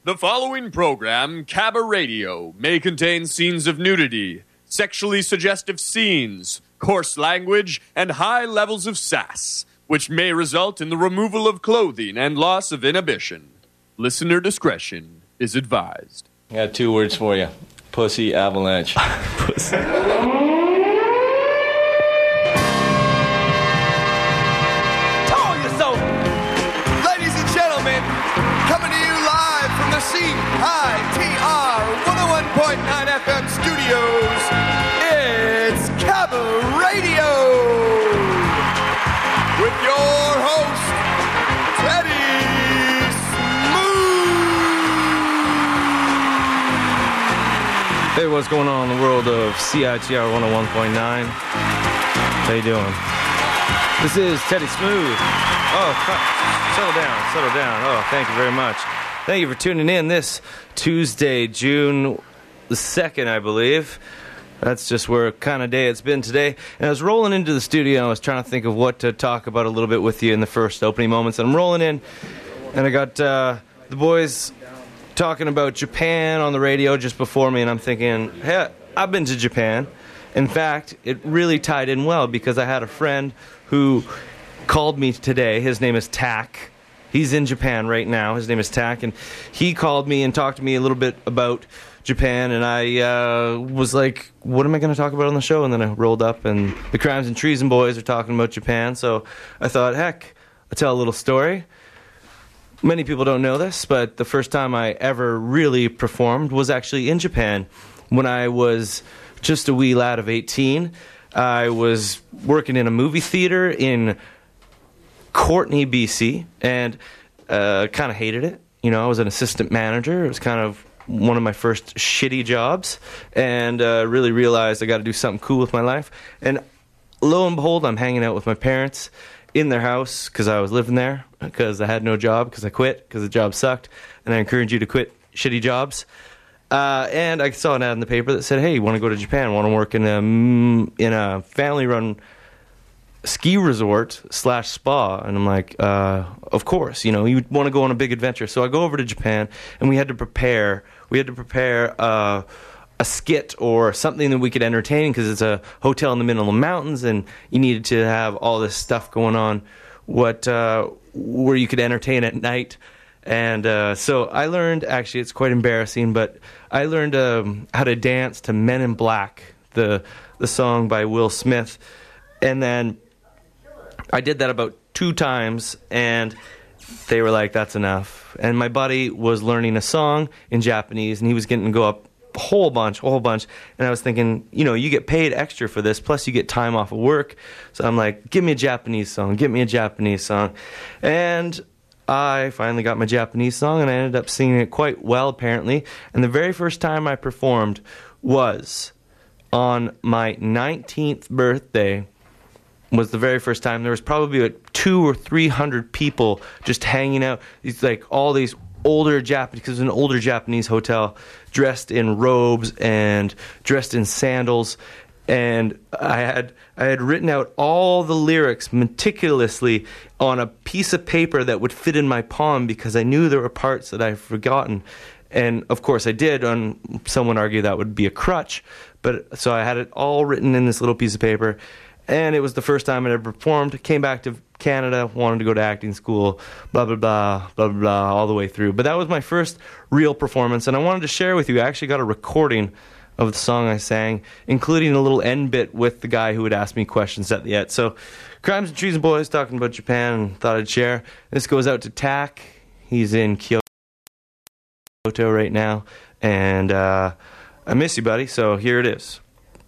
The following program, Cabba Radio, may contain scenes of nudity, sexually suggestive scenes, coarse language, and high levels of sass, which may result in the removal of clothing and loss of inhibition. Listener discretion is advised. I got 2 words for you. Pussy avalanche. Pussy. CITR 101.9 FM studios, it's Cabba Radio with your host, Teddy Smooth. Hey, what's going on in the world of CITR 101.9? How you doing? This is Teddy Smooth. Oh, settle down. Oh, thank you very much. Thank you for tuning in this Tuesday, June the 2nd, I believe. That's just where kind of day it's been today. And I was rolling into the studio and I was trying to think of what to talk about a little bit with you in the first opening moments. And I'm rolling in and I got the boys talking about Japan on the radio just before me. And I'm thinking, hey, I've been to Japan. In fact, it really tied in well because I had a friend who called me today. His name is Tak. He's in Japan right now. His name is Tak, and he called me and talked to me a little bit about Japan, and I was like, what am I going to talk about on the show? And then I rolled up, and the Crimes and Treason boys are talking about Japan, so I thought, heck, I'll tell a little story. Many people don't know this, but the first time I ever really performed was actually in Japan. When I was just a wee lad of 18, I was working in a movie theater in Courtenay, BC, and kind of hated it. You know, I was an assistant manager. It was kind of one of my first shitty jobs, and really realized I got to do something cool with my life. And lo and behold, I'm hanging out with my parents in their house because I was living there because I had no job because I quit because the job sucked, and I encourage you to quit shitty jobs. And I saw an ad in the paper that said, hey, you want to go to Japan, want to work in a family-run ski resort / spa. And I'm like, of course, you know, you want to go on a big adventure. So I go over to Japan, and we had to prepare a skit or something that we could entertain because it's a hotel in the middle of the mountains, and you needed to have all this stuff going on where you could entertain at night. And so I learned, actually it's quite embarrassing, but I learned how to dance to Men in Black, the song by Will Smith. And then I did that about 2 times, and they were like, that's enough. And my buddy was learning a song in Japanese, and he was getting to go up a whole bunch. And I was thinking, you know, you get paid extra for this, plus you get time off of work. So I'm like, give me a Japanese song. And I finally got my Japanese song, and I ended up singing it quite well, apparently. And the very first time I performed was on my 19th birthday. Was the very first time. There was probably like 200 or 300 people just hanging out. These like all these older Japanese, because it was an older Japanese hotel, dressed in robes and dressed in sandals. And I had written out all the lyrics meticulously on a piece of paper that would fit in my palm because I knew there were parts that I'd forgotten. And of course I did. Someone argued that would be a crutch, but so I had it all written in this little piece of paper. And it was the first time I ever performed. Came back to Canada, wanted to go to acting school, blah, blah, blah, blah, blah, blah, all the way through. But that was my first real performance, and I wanted to share with you. I actually got a recording of the song I sang, including a little end bit with the guy who would ask me questions at the end. So, Crimes and Treason boys talking about Japan, and thought I'd share. This goes out to Tak. He's in Kyoto right now, and I miss you, buddy, so here it is.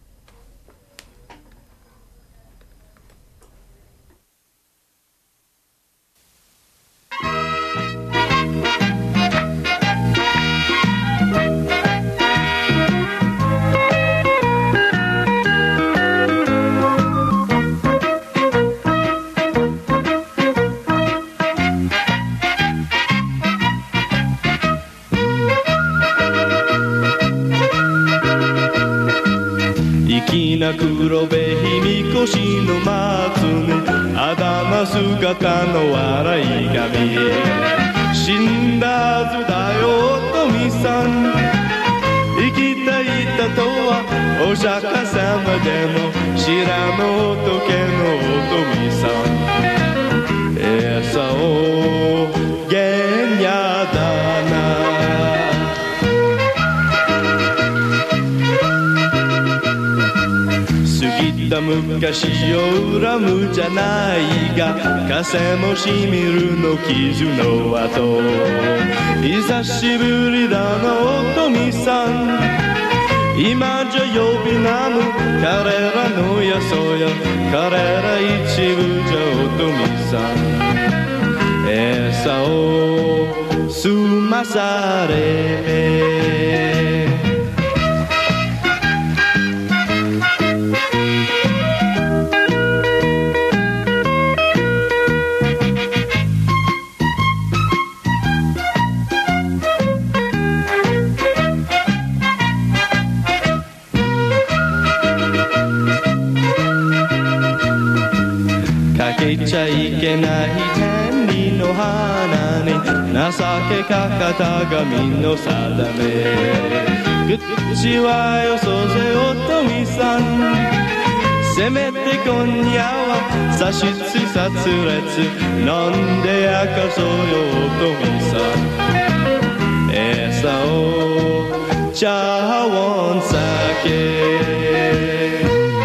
黒部卑弥呼子の松にあだな姿の笑い髪死んだずだよと釈迦様でも知らぬ仏のおとみさん餌をげんやだな過ぎた昔を恨むじゃないが風もしみるの傷の跡久しぶりだのおとみさん今じゃ呼び名む彼らのやそや彼ら一部じゃおとみさん餌を済まされかけちゃいけない天理の花に情けかかった神の定め口はよそぜおとみさんせめて今夜は差しつ殺裂飲んでやかそうよおとみさん餌を茶碗酒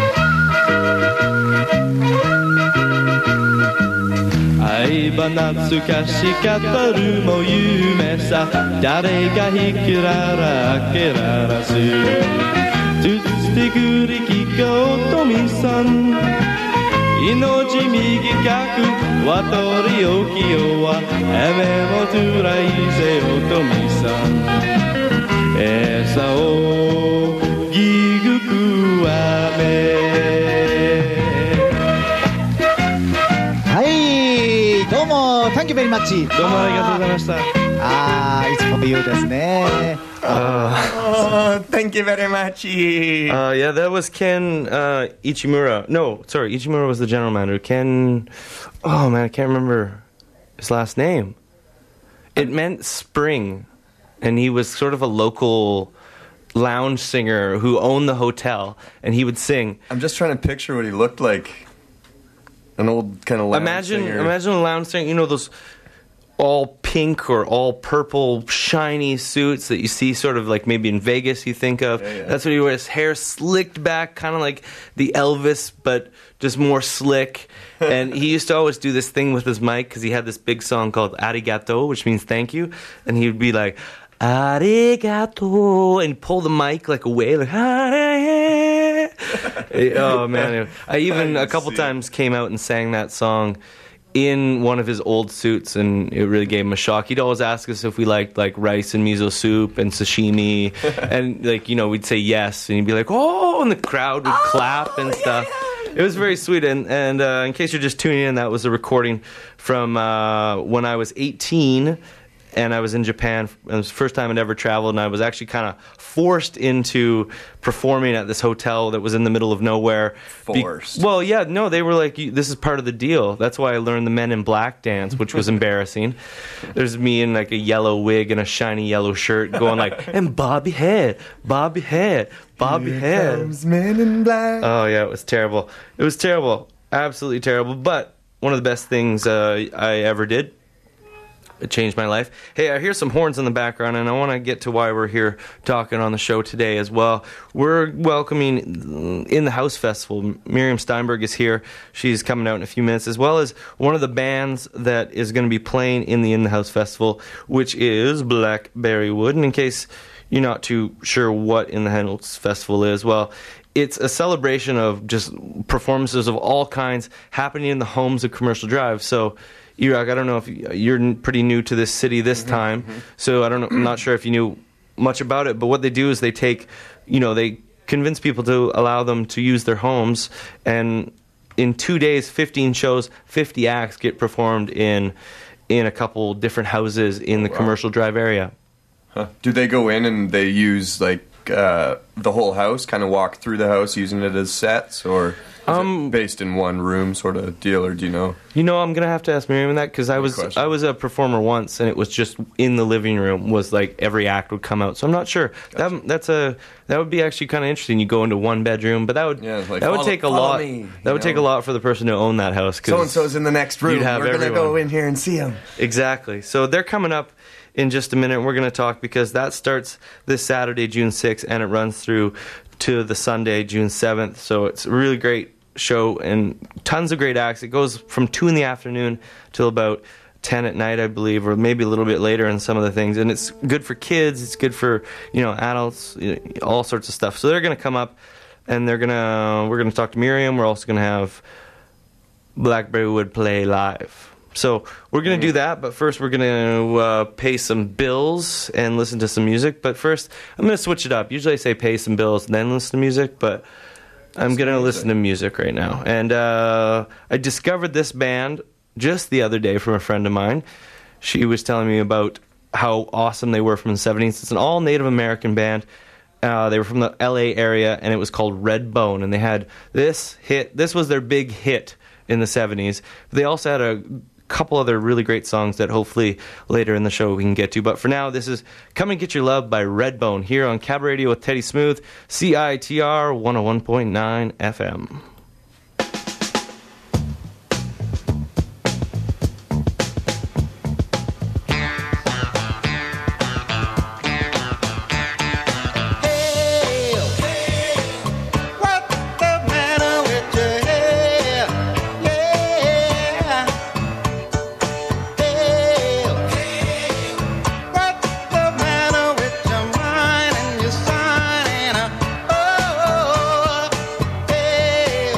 愛は懐かしかったるも夢さ誰がひくららけららすつつてくりきかおとみさん命右角わとりおきよはえめもつらいぜおとみさん餌をぎぐくわめどうも Thank you very much どうもありがとうございました。 いつも言うですね。 Thank you very much. Yeah, that was Ken Ichimura. No, sorry, Ichimura was the general manager. Ken, oh man, I can't remember his last name. It meant spring, and he was sort of a local lounge singer who owned the hotel, and he would sing. I'm just trying to picture what he looked like. An old kind of lounge singer. Imagine a lounge singer, you know, those all pink or all purple shiny suits that you see sort of like maybe in Vegas you think of. Yeah. That's what he wears. Hair slicked back, kind of like the Elvis, but just more slick. And he used to always do this thing with his mic because he had this big song called Arigato, which means thank you. And he would be like, Arigato, and pull the mic like away, like, oh man. I even a couple times came out and sang that song in one of his old suits, and it really gave him a shock. He'd always ask us if we liked like rice and miso soup and sashimi, and like, you know, we'd say yes, and he'd be like, oh, and the crowd would clap and stuff. It was very sweet, and in case you're just tuning in, that was a recording from when I was 18, and I was in Japan. It was the first time I'd ever traveled, and I was actually kind of forced into performing at this hotel that was in the middle of nowhere. Forced? Well, yeah, no, they were like, this is part of the deal. That's why I learned the Men in Black dance, which was embarrassing. There's me in like a yellow wig and a shiny yellow shirt going like, and Bobby Head, Bobby Head, Bobby Head. Comes Men in Black. Oh, yeah, it was terrible. It was terrible. Absolutely terrible. But one of the best things I ever did. It changed my life. Hey, I hear some horns in the background, and I want to get to why we're here talking on the show today as well. We're welcoming In the House Festival. Miriam Steinberg is here. She's coming out in a few minutes, as well as one of the bands that is going to be playing in the House Festival, which is Blackberry Wood. And in case you're not too sure what In the House Festival is, well, it's a celebration of just performances of all kinds happening in the homes of Commercial Drive. So, Iraq, I don't know if you're pretty new to this city this time, so I'm not sure if you knew much about it, but what they do is they take, they convince people to allow them to use their homes, and in 2 days, 15 shows, 50 acts get performed in a couple different houses in the Commercial Drive area. Huh. Do they go in and they use, like, the whole house, kind of walk through the house using it as sets, or is it based in one room sort of deal, or do you know? You know, I'm gonna have to ask Miriam that, because I was a performer once, and it was just in the living room. Was like every act would come out, so I'm not sure. Gotcha. That would be actually kind of interesting. You go into one bedroom, but that would take a lot. That would take a lot for the person to own that house. So and so's in the next room. We're gonna go in here and see them. Exactly. So they're coming up in just a minute. We're going to talk, because that starts this Saturday, June 6th, and it runs through to the Sunday, June 7th. So it's a really great show and tons of great acts. It goes from 2 in the afternoon till about 10 at night, I believe, or maybe a little bit later in some of the things. And it's good for kids. It's good for, adults, all sorts of stuff. So they're going to come up, and we're going to talk to Miriam. We're also going to have Blackberry Wood play live. So we're going to do that, but first we're going to pay some bills and listen to some music. But first, I'm going to switch it up. Usually I say pay some bills and then listen to music, but I'm going to listen to music right now. And I discovered this band just the other day from a friend of mine. She was telling me about how awesome they were from the 70s. It's an all Native American band. They were from the LA area, and it was called Redbone. And they had this hit. This was their big hit in the 70s. They also had a couple other really great songs that hopefully later in the show we can get to. But for now, this is Come and Get Your Love by Redbone here on Cabaret Radio with Teddy Smooth, CITR 101.9 FM. Hey,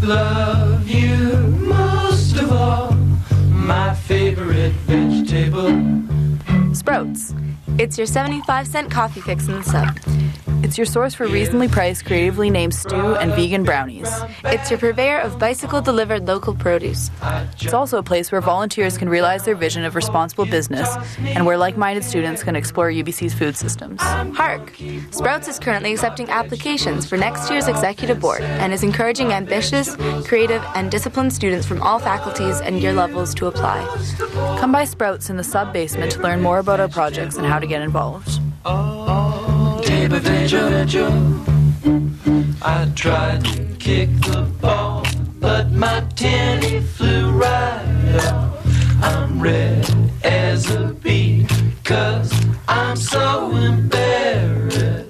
love you most of all, my favorite vegetable. Sprouts. It's your 75-cent coffee fix in the sub. It's your source for reasonably priced, creatively named stew and vegan brownies. It's your purveyor of bicycle-delivered local produce. It's also a place where volunteers can realize their vision of responsible business and where like-minded students can explore UBC's food systems. Hark! Sprouts is currently accepting applications for next year's executive board and is encouraging ambitious, creative, and disciplined students from all faculties and year levels to apply. Come by Sprouts in the sub-basement to learn more about our projects and how to get involved. I tried to kick the ball, but my tenny flew right off. I'm red as a bee, 'cause I'm so embarrassed.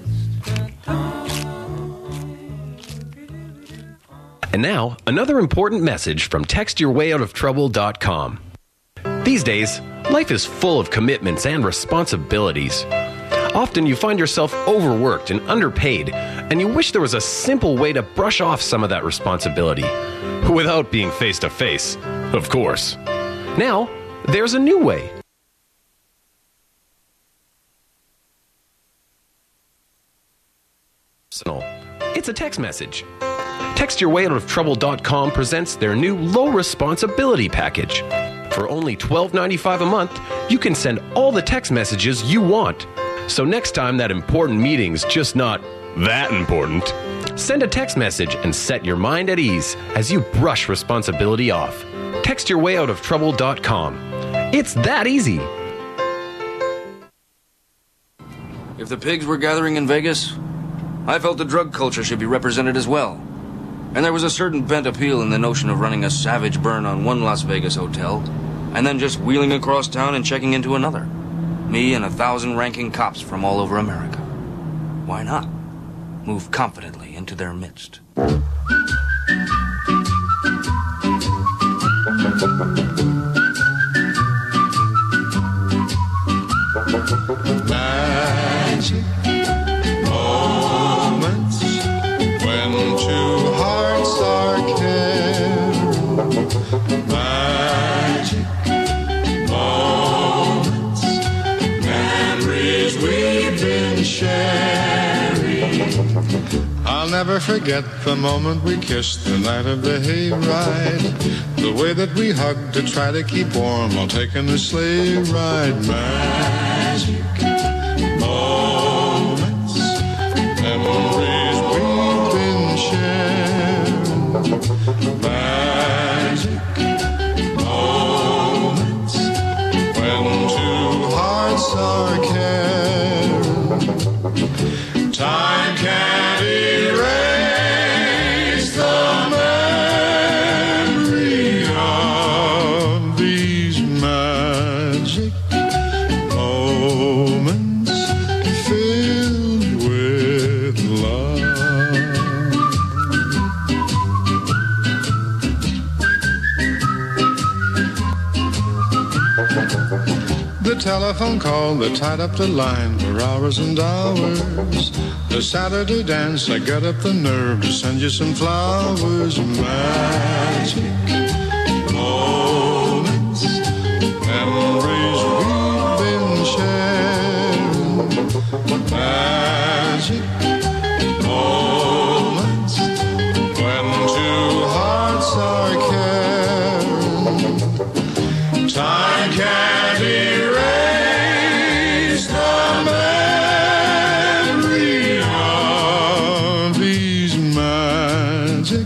And now, another important message from TextYourWayOutOfTrouble.com. These days, life is full of commitments and responsibilities. Often you find yourself overworked and underpaid, and you wish there was a simple way to brush off some of that responsibility. Without being face to face, of course. Now, there's a new way. It's a text message. TextYourWayOutOfTrouble.com presents their new low responsibility package. For only $12.95 a month, you can send all the text messages you want. So next time that important meeting's just not that important, send a text message and set your mind at ease as you brush responsibility off. TextYourWayOutOfTrouble.com. It's that easy. If the pigs were gathering in Vegas, I felt the drug culture should be represented as well. And there was a certain bent appeal in the notion of running a savage burn on one Las Vegas hotel and then just wheeling across town and checking into another. Me and 1,000 ranking cops from all over America. Why not? Move confidently into their midst. Magic moments when two hearts are caring. Magic moments, memories we've been sharing. I'll never forget the moment we kissed the night of the hayride. The way that we hugged to try to keep warm while taking the sleigh ride. Magic moments, memories we've been sharing. Magic moments when two hearts are caring. Time can't erase the memory of these magic moments filled with love. The telephone call that tied up the line for hours and hours. The Saturday dance, I got up the nerve to send you some flowers. Magic moments, memories we've been sharing. Magic moments when two hearts are caring. Time can't erase the memory of these magic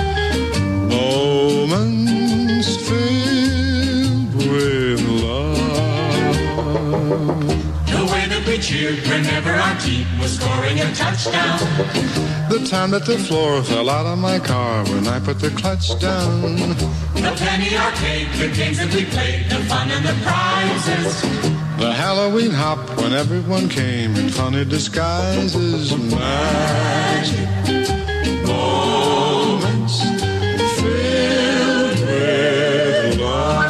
moments filled with love. The way that we cheered whenever our team was scoring a touchdown. The time that the floor fell out of my car when I put the clutch down. The penny arcade, the games that we played, the fun and the prizes. The Halloween hop when everyone came in funny disguises. Magic moments filled with love.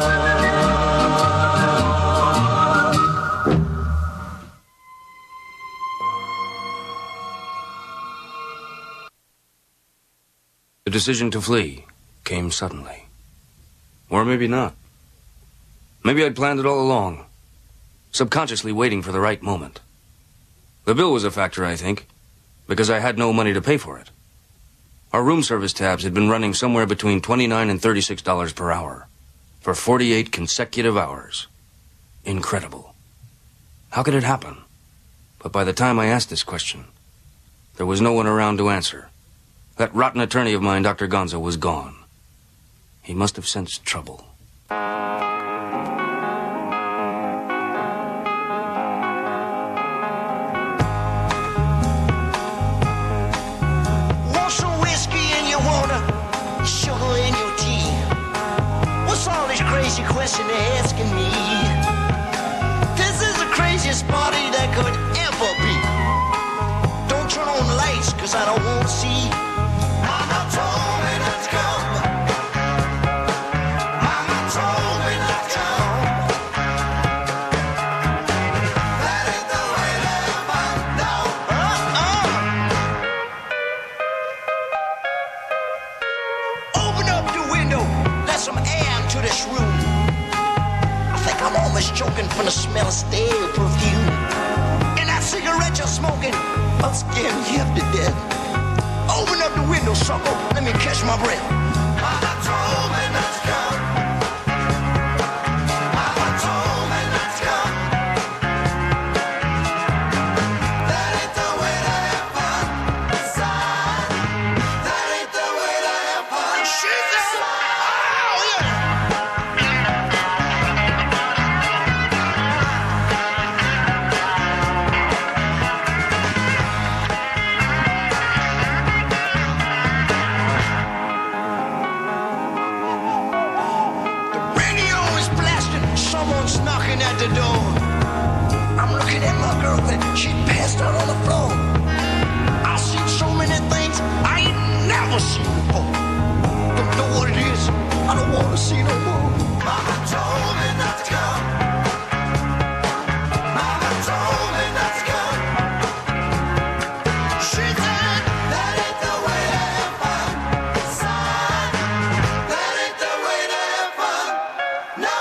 The decision to flee came suddenly. Or maybe not. Maybe I'd planned it all along, subconsciously waiting for the right moment. The bill was a factor, I think, because I had no money to pay for it. Our room service tabs had been running somewhere between $29 and $36 per hour for 48 consecutive hours. Incredible. How could it happen? But by the time I asked this question, there was no one around to answer. That rotten attorney of mine, Dr. Gonzo, was gone. He must have sensed trouble. Want some whiskey in your water, sugar in your tea? What's all this crazy question they're asking me? This is the craziest party that could ever be. Don't turn on the lights, cause I don't want to see. Mama told me not to come. Mama told me not to come. That ain't the way to find out. Open up the window, let some air into this room. I think I'm almost choking from the smell of stale perfume. And that cigarette you're smoking, I'll scare me half to death. Open up the window, sucker, let me catch my breath. Mama told me not to come. Mama told me not to come. That ain't the way to have fun. Son, that ain't the way to have fun. She said, oh yeah. Someone's knocking at the door. I'm looking at my girlfriend. She passed out on the floor. I've seen so many things I ain't never seen before. Don't know what it is. I don't want to see no more. Mama told me not to come. Mama told me not to come. She said that ain't the way to have fun. Son, that ain't the way to have fun. No.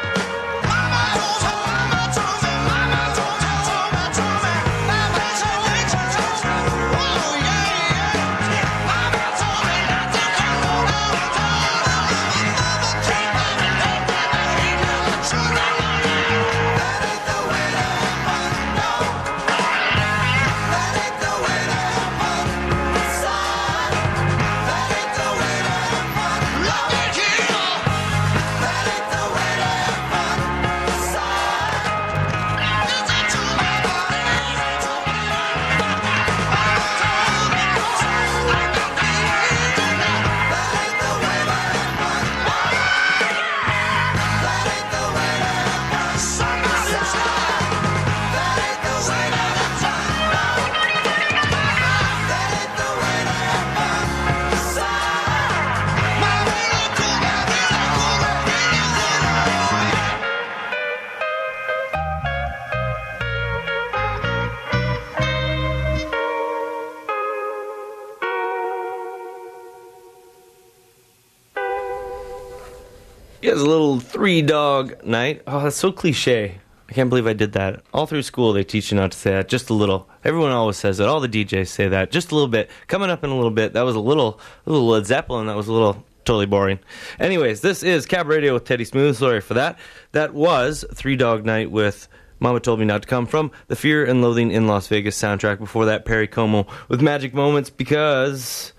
He has a little 3-dog night. Oh, that's so cliche. I can't believe I did that. All through school, they teach you not to say that. Just a little. Everyone always says it. All the DJs say that. Just a little bit. Coming up in a little bit, that was a little Led Zeppelin. That was a little totally boring. Anyways, this is Cab Radio with Teddy Smooth. Sorry for that. That was 3-Dog Night with Mama Told Me Not to Come from the Fear and Loathing in Las Vegas soundtrack. Before that, Perry Como with Magic Moments, because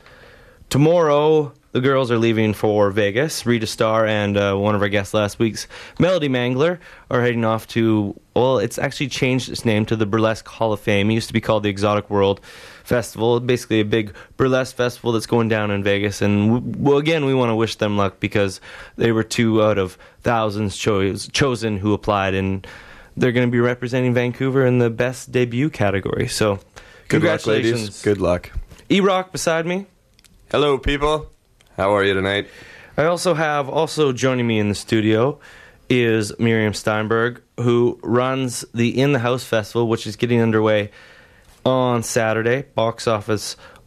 tomorrow the girls are leaving for Vegas. Rita Starr and one of our guests last week's, Melody Mangler, are heading off to, well, it's actually changed its name to the Burlesque Hall of Fame. It used to be called the Exotic World Festival. Basically a big burlesque festival that's going down in Vegas. And, again, we want to wish them luck, because they were 2 out of thousands chosen who applied, and they're going to be representing Vancouver in the best debut category. So, congratulations. Good luck, ladies. Good luck. E-Rock beside me. Hello, people. How are you tonight? I also joining me in the studio is Miriam Steinberg, who runs the In the House Festival, which is getting underway on Saturday. Box office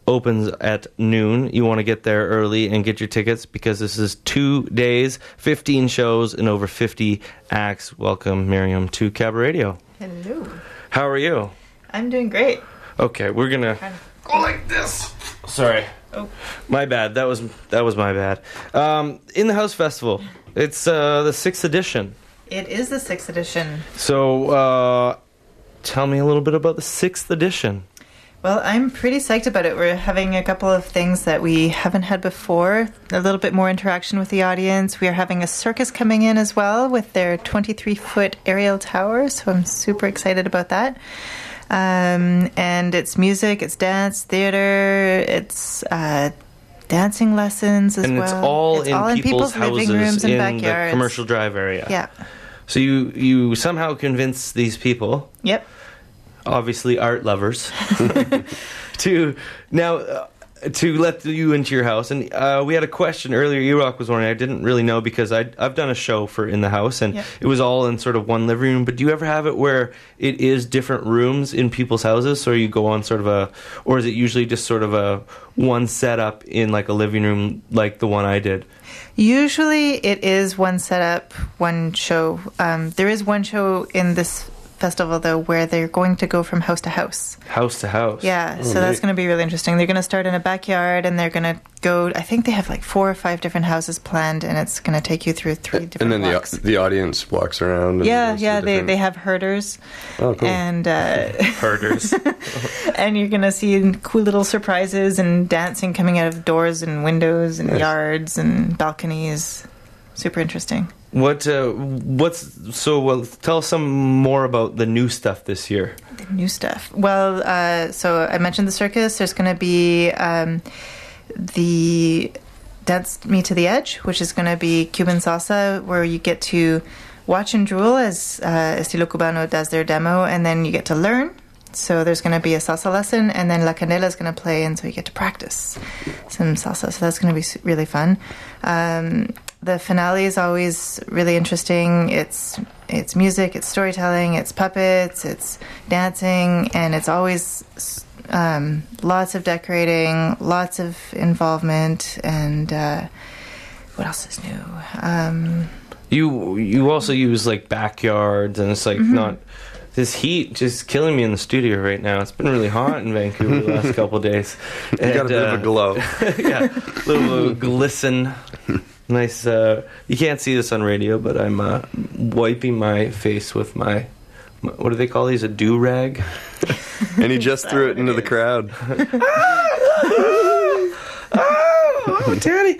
opens at noon. You want to get there early and get your tickets because this is 2 days, 15 shows, and over 50 acts. Welcome, Miriam, to Cabaret Radio. Hello. How are you? I'm doing great. Okay, we're gonna go like this. Sorry. Oh. My bad. That was my bad. In the House Festival. It's the 6th edition. It is the 6th edition. So, tell me a little bit about the 6th edition. Well, I'm pretty psyched about it. We're having a couple of things that we haven't had before. A little bit more interaction with the audience. We are having a circus coming in as well with their 23-foot aerial tower. So I'm super excited about that. And it's music, it's dance, theater, it's dancing lessons as well. And it's all in people's houses living rooms and in backyards. The Commercial Drive area. Yeah. So you somehow convince these people. Yep. Obviously art lovers, to let you into your house. And we had a question earlier. E-Rock was wondering. I didn't really know because I've done a show for In the House, and it was all in sort of one living room. But do you ever have it where it is different rooms in people's houses? So you go on sort of or is it usually just sort of a one setup in like a living room like the one I did? Usually it is one setup, one show. There is one show in this festival, though, where they're going to go from house to house. House to house. Yeah, so that's going to be really interesting. They're going to start in a backyard, and they're going to go, I think they have like 4 or 5 different houses planned, and it's going to take you through 3 different And then walks. the audience walks around. And they have herders. Oh, cool. And herders. And you're going to see cool little surprises and dancing coming out of doors and windows and yards and balconies. Super interesting. Well, tell us some more about the new stuff this year. The new stuff. Well, so I mentioned the circus. There's going to be the Dance Me to the Edge, which is going to be Cuban salsa, where you get to watch and drool as Estilo Cubano does their demo, and then you get to learn. So there's going to be a salsa lesson, and then La Canela is going to play, and so you get to practice some salsa. So that's going to be really fun. The finale is always really interesting. It's music, it's storytelling, it's puppets, it's dancing, and it's always lots of decorating, lots of involvement, and what else is new? You also use like backyards, and it's like not this heat just killing me in the studio right now. It's been really hot in Vancouver the last couple of days. You got a bit of a glow. Yeah, a little glisten. Nice. You can't see this on radio, but I'm wiping my face with my what do they call these? A do-rag? And he just threw it into the crowd. Oh, Daddy.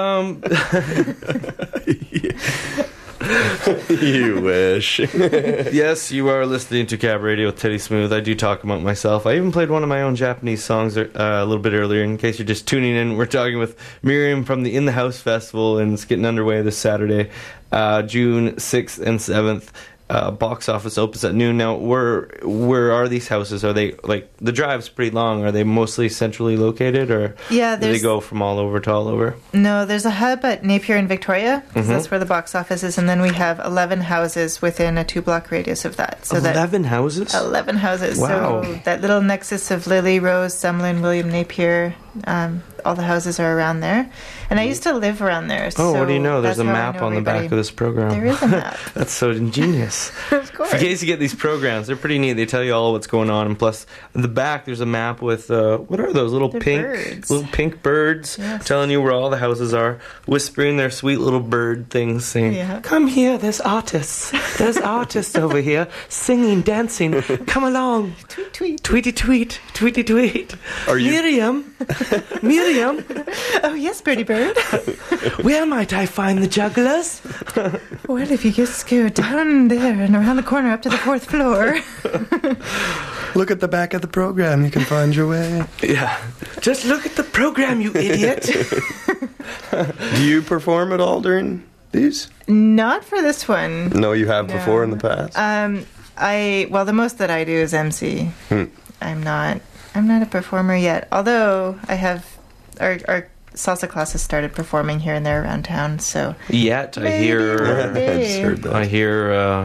You wish. Yes, you are listening to Cab Radio with Teddy Smooth. I do talk about myself. I even played one of my own Japanese songs a little bit earlier. In case you're just tuning in, we're talking with Miriam from the In the House Festival, and it's getting underway this Saturday, June 6th and 7th. Box office opens at noon. Now, where are these houses? Are they, like, the drive's pretty long. Are they mostly centrally located, or do they go from all over to all over? No, there's a hub at Napier and Victoria. That's where the box office is. And then we have 11 houses within a 2-block radius of that. So 11 houses? 11 houses. Wow. So that little nexus of Lily, Rose, Sumlin, William Napier, all the houses are around there. And I used to live around there. Oh, so what do you know? There's a that's how I map know on the back everybody. of this program. There is a map. That's so ingenious. Of course. In case you get these programs, they're pretty neat. They tell you all what's going on. And plus, in the back, there's a map with, what are those? Little pink birds telling you where all the houses are, whispering their sweet little bird things, saying, come here, there's artists. There's artists over here, singing, dancing. Come along. Tweet, tweet. Tweety, tweet. Tweety, tweet. Are you... Miriam. Miriam. Oh, yes, Birdie Bird. Where might I find the jugglers? Well, if you just go down there and around the corner up to the 4th floor. Look at the back of the program. You can find your way. Yeah. Just look at the program, you idiot. Do you perform at all during these? Not for this one. No, you have before in the past? The most that I do is MC. I'm not a performer yet. Although I have our salsa classes started performing here and there around town. So yet I hear that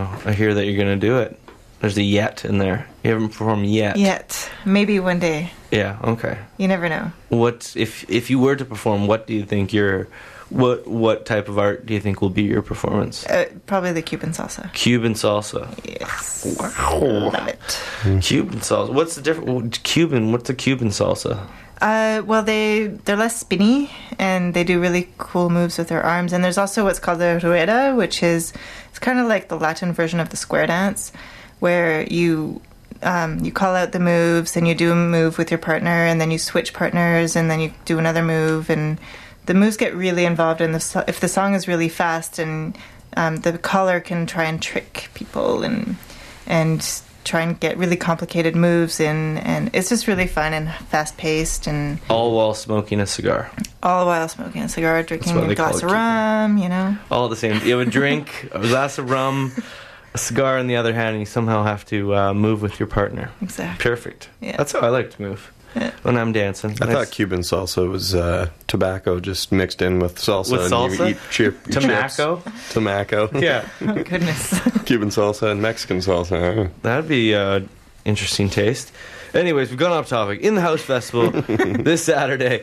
you're going to do it. There's a yet in there. You haven't performed yet. Maybe one day. Yeah, okay. You never know. What if you were to perform, what do you think what type of art do you think will be your performance? Probably the Cuban salsa. Cuban salsa. Yes. Wow. Love it. Cuban salsa. What's the difference? What's a Cuban salsa? Well, they're less spinny, and they do really cool moves with their arms. And there's also what's called the rueda, which is it's kind of like the Latin version of the square dance, where you call out the moves, and you do a move with your partner, and then you switch partners, and then you do another move, and the moves get really involved. And if the song is really fast, and the caller can try and trick people and try and get really complicated moves in, and it's just really fun and fast-paced, and all while smoking a cigar. All while smoking a cigar, drinking a glass of rum, All at the same. You have a drink, a glass of rum, a cigar in the other hand, and you somehow have to move with your partner. Exactly. Perfect. Yeah. That's how I like to move. Yeah. When I'm dancing. I thought Cuban salsa was tobacco just mixed in with salsa. With salsa? And you eat Tobacco? Tobacco. Yeah. Oh, goodness. Cuban salsa and Mexican salsa. That'd be interesting taste. Anyways, we've gone off topic. In the House Festival this Saturday.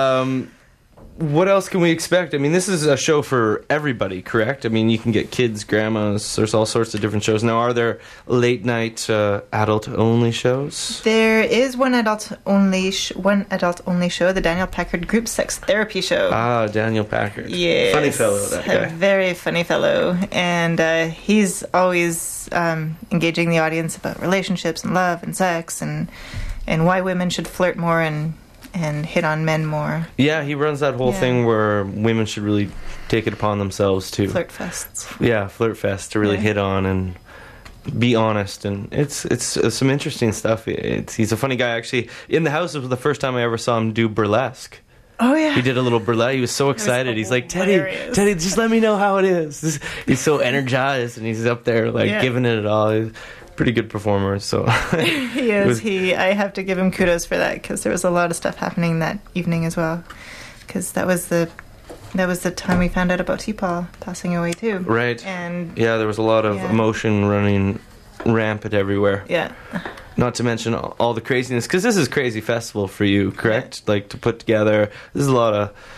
What else can we expect? I mean, this is a show for everybody, correct? I mean, you can get kids, grandmas, there's all sorts of different shows. Now, are there late-night adult-only shows? There is one adult-only show, the Daniel Packard Group Sex Therapy Show. Ah, Daniel Packard. Yes. Funny fellow, that guy. A very funny fellow. And he's always engaging the audience about relationships and love and sex and why women should flirt more and hit on men more. Yeah, he runs that whole thing where women should really take it upon themselves to flirt fests. Yeah, flirt fest to really hit on and be honest, and it's some interesting stuff. He's a funny guy. Actually, in the House, it was the first time I ever saw him do burlesque. Oh yeah, he did a little burlesque. He was so excited. He's like, Teddy, just let me know how it is. He's so energized, and he's up there giving it all. He's a pretty good performer. So he is. I have to give him kudos for that, because there was a lot of stuff happening that evening as well. Because that was the time we found out about T-Paul passing away too. Right. And yeah, there was a lot of emotion running rampant everywhere. Yeah. Not to mention all the craziness, because this is a crazy festival for you, correct? Yeah. Like to put together. There's a lot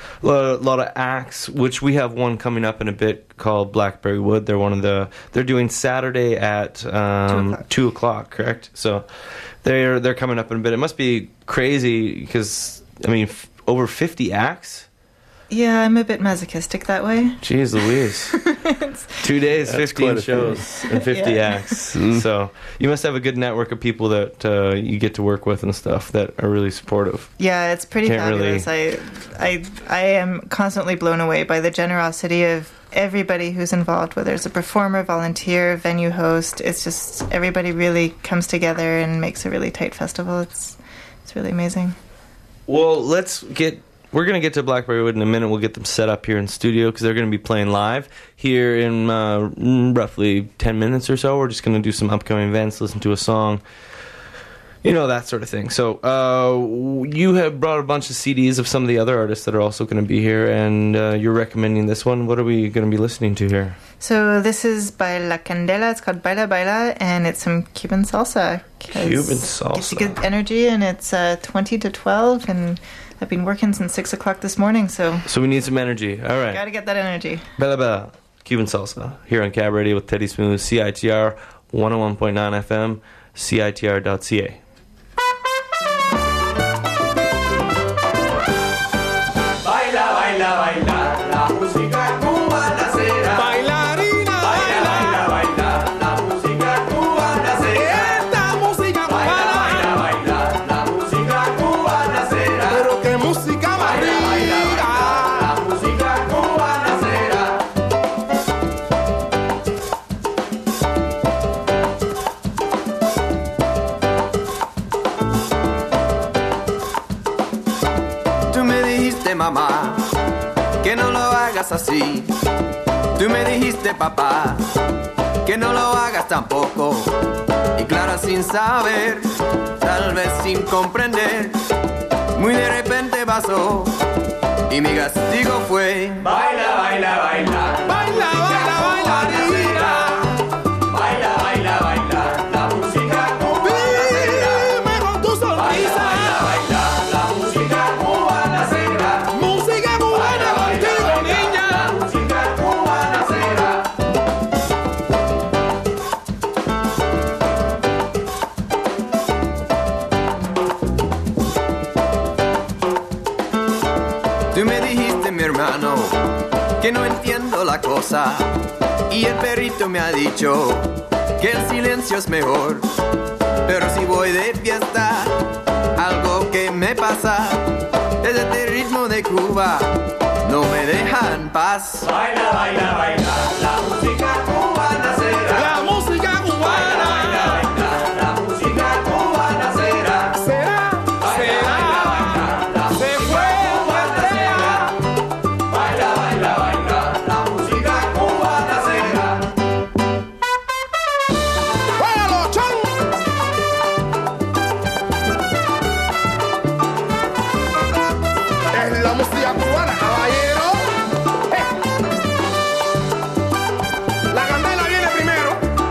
of acts, which we have one coming up in a bit called Blackberry Wood. They're doing Saturday at 2 o'clock, correct? So they're coming up in a bit. It must be crazy because I mean over 50 acts. Yeah, I'm a bit masochistic that way. Jeez Louise. 2 days, 15 shows, and 50 acts. So you must have a good network of people that you get to work with and stuff that are really supportive. Yeah, it's pretty fabulous. I am constantly blown away by the generosity of everybody who's involved, whether it's a performer, volunteer, venue host. It's just everybody really comes together and makes a really tight festival. It's really amazing. Well, we're going to get to Blackberry Wood in a minute. We'll get them set up here in studio because they're going to be playing live here in roughly 10 minutes or so. We're just going to do some upcoming events, listen to a song, that sort of thing. So you have brought a bunch of CDs of some of the other artists that are also going to be here, and you're recommending this one. What are we going to be listening to here? So this is by La Candela. It's called Baila Baila, and it's some Cuban salsa. Cuban salsa. Gives you good energy, and it's 20 to 12, and I've been working since 6 o'clock this morning, so we need some energy. All right. Gotta get that energy. Bella Bella, Cuban salsa, here on Cab Radio with Teddy Smooth, CITR 101.9 FM, CITR.ca. Baila, baila, baila, la música cubana será. Bailarina, baila, baila, baila, la música cubana será. Esta música cubana, baila, baila, la música cubana será. Pero qué música más rica, la música cubana será. Tú me dijiste, mamá, que no lo hagas así. Tú me dijiste, papá, que no lo hagas tampoco. Y claro, sin saber, tal vez sin comprender, muy de repente pasó y mi castigo fue Baila, baila, baila, baila, baila, bailarina. Baila, baila, baila, la música cubana será. Dime con tu sonrisa. Baila, baila, baila. dijiste, mi hermano, que no entiendo la cosa. Y el perrito me ha dicho que el silencio es mejor. Pero si voy de fiesta, algo que me pasa es este ritmo de Cuba, no me deja en paz. Baila, baila, baila, la música cubana será. La música cubana. Baila, baila, baila, la música cubana será. Será, Baila, baila, baila, la se música fue cubana será. Baila, baila, baila, la música cubana será. ¡Juégalo, chon! Es la música cubana, caballero. La candela viene primero.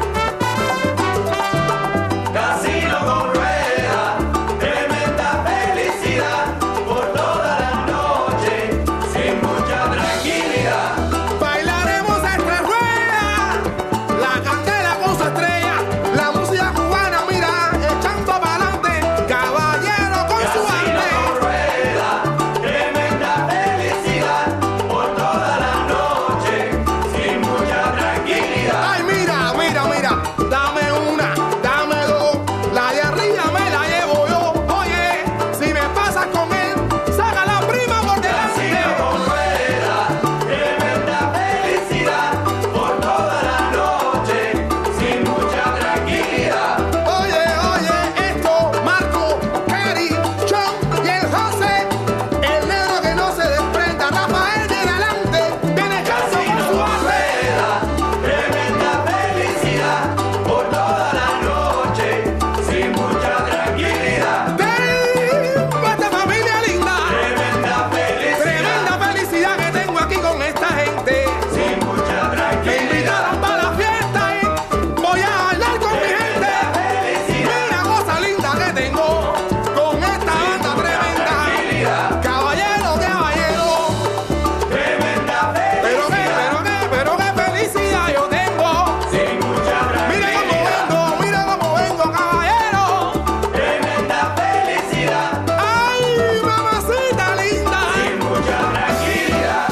Casino con rueda, tremenda felicidad por toda la noche, sin mucha tranquilidad. Bailaremos entre ruedas, la candela con su estrella, la música cubana, mira, echando para adelante, caballero con su Casino arte. con rueda, tremenda felicidad por toda la noche, sin mucha tranquilidad. Ay, mira, mira, mira, dame una, dame dos, la de arriba me la llevo yo. Oye, si me pasas con él, saca la prima por Casino delante. con rueda, tremenda felicidad por toda la noche, sin mucha tranquilidad. Oye, oye, esto, Marco, Kerry, John y el José, el negro que no se desprenda, Rafael de adelante, viene Jason con su arte. Tremenda felicidad por toda la noche, sin mucha tranquilidad. Tengo esta familia linda, Tremenda felicidad, tremenda felicidad que tengo aquí con esta gente. sin mucha Me tranquilidad. invitaron para la fiesta y voy a bailar con mi gente. Mira cosa linda que tengo con esta banda tremenda. Caballero, caballero. Tremenda Pero qué felicidad yo tengo. sin mucha tranquilidad. Mira cómo vengo, caballero. Tremenda felicidad, Ay, mamacita linda. sin mucha tranquilidad.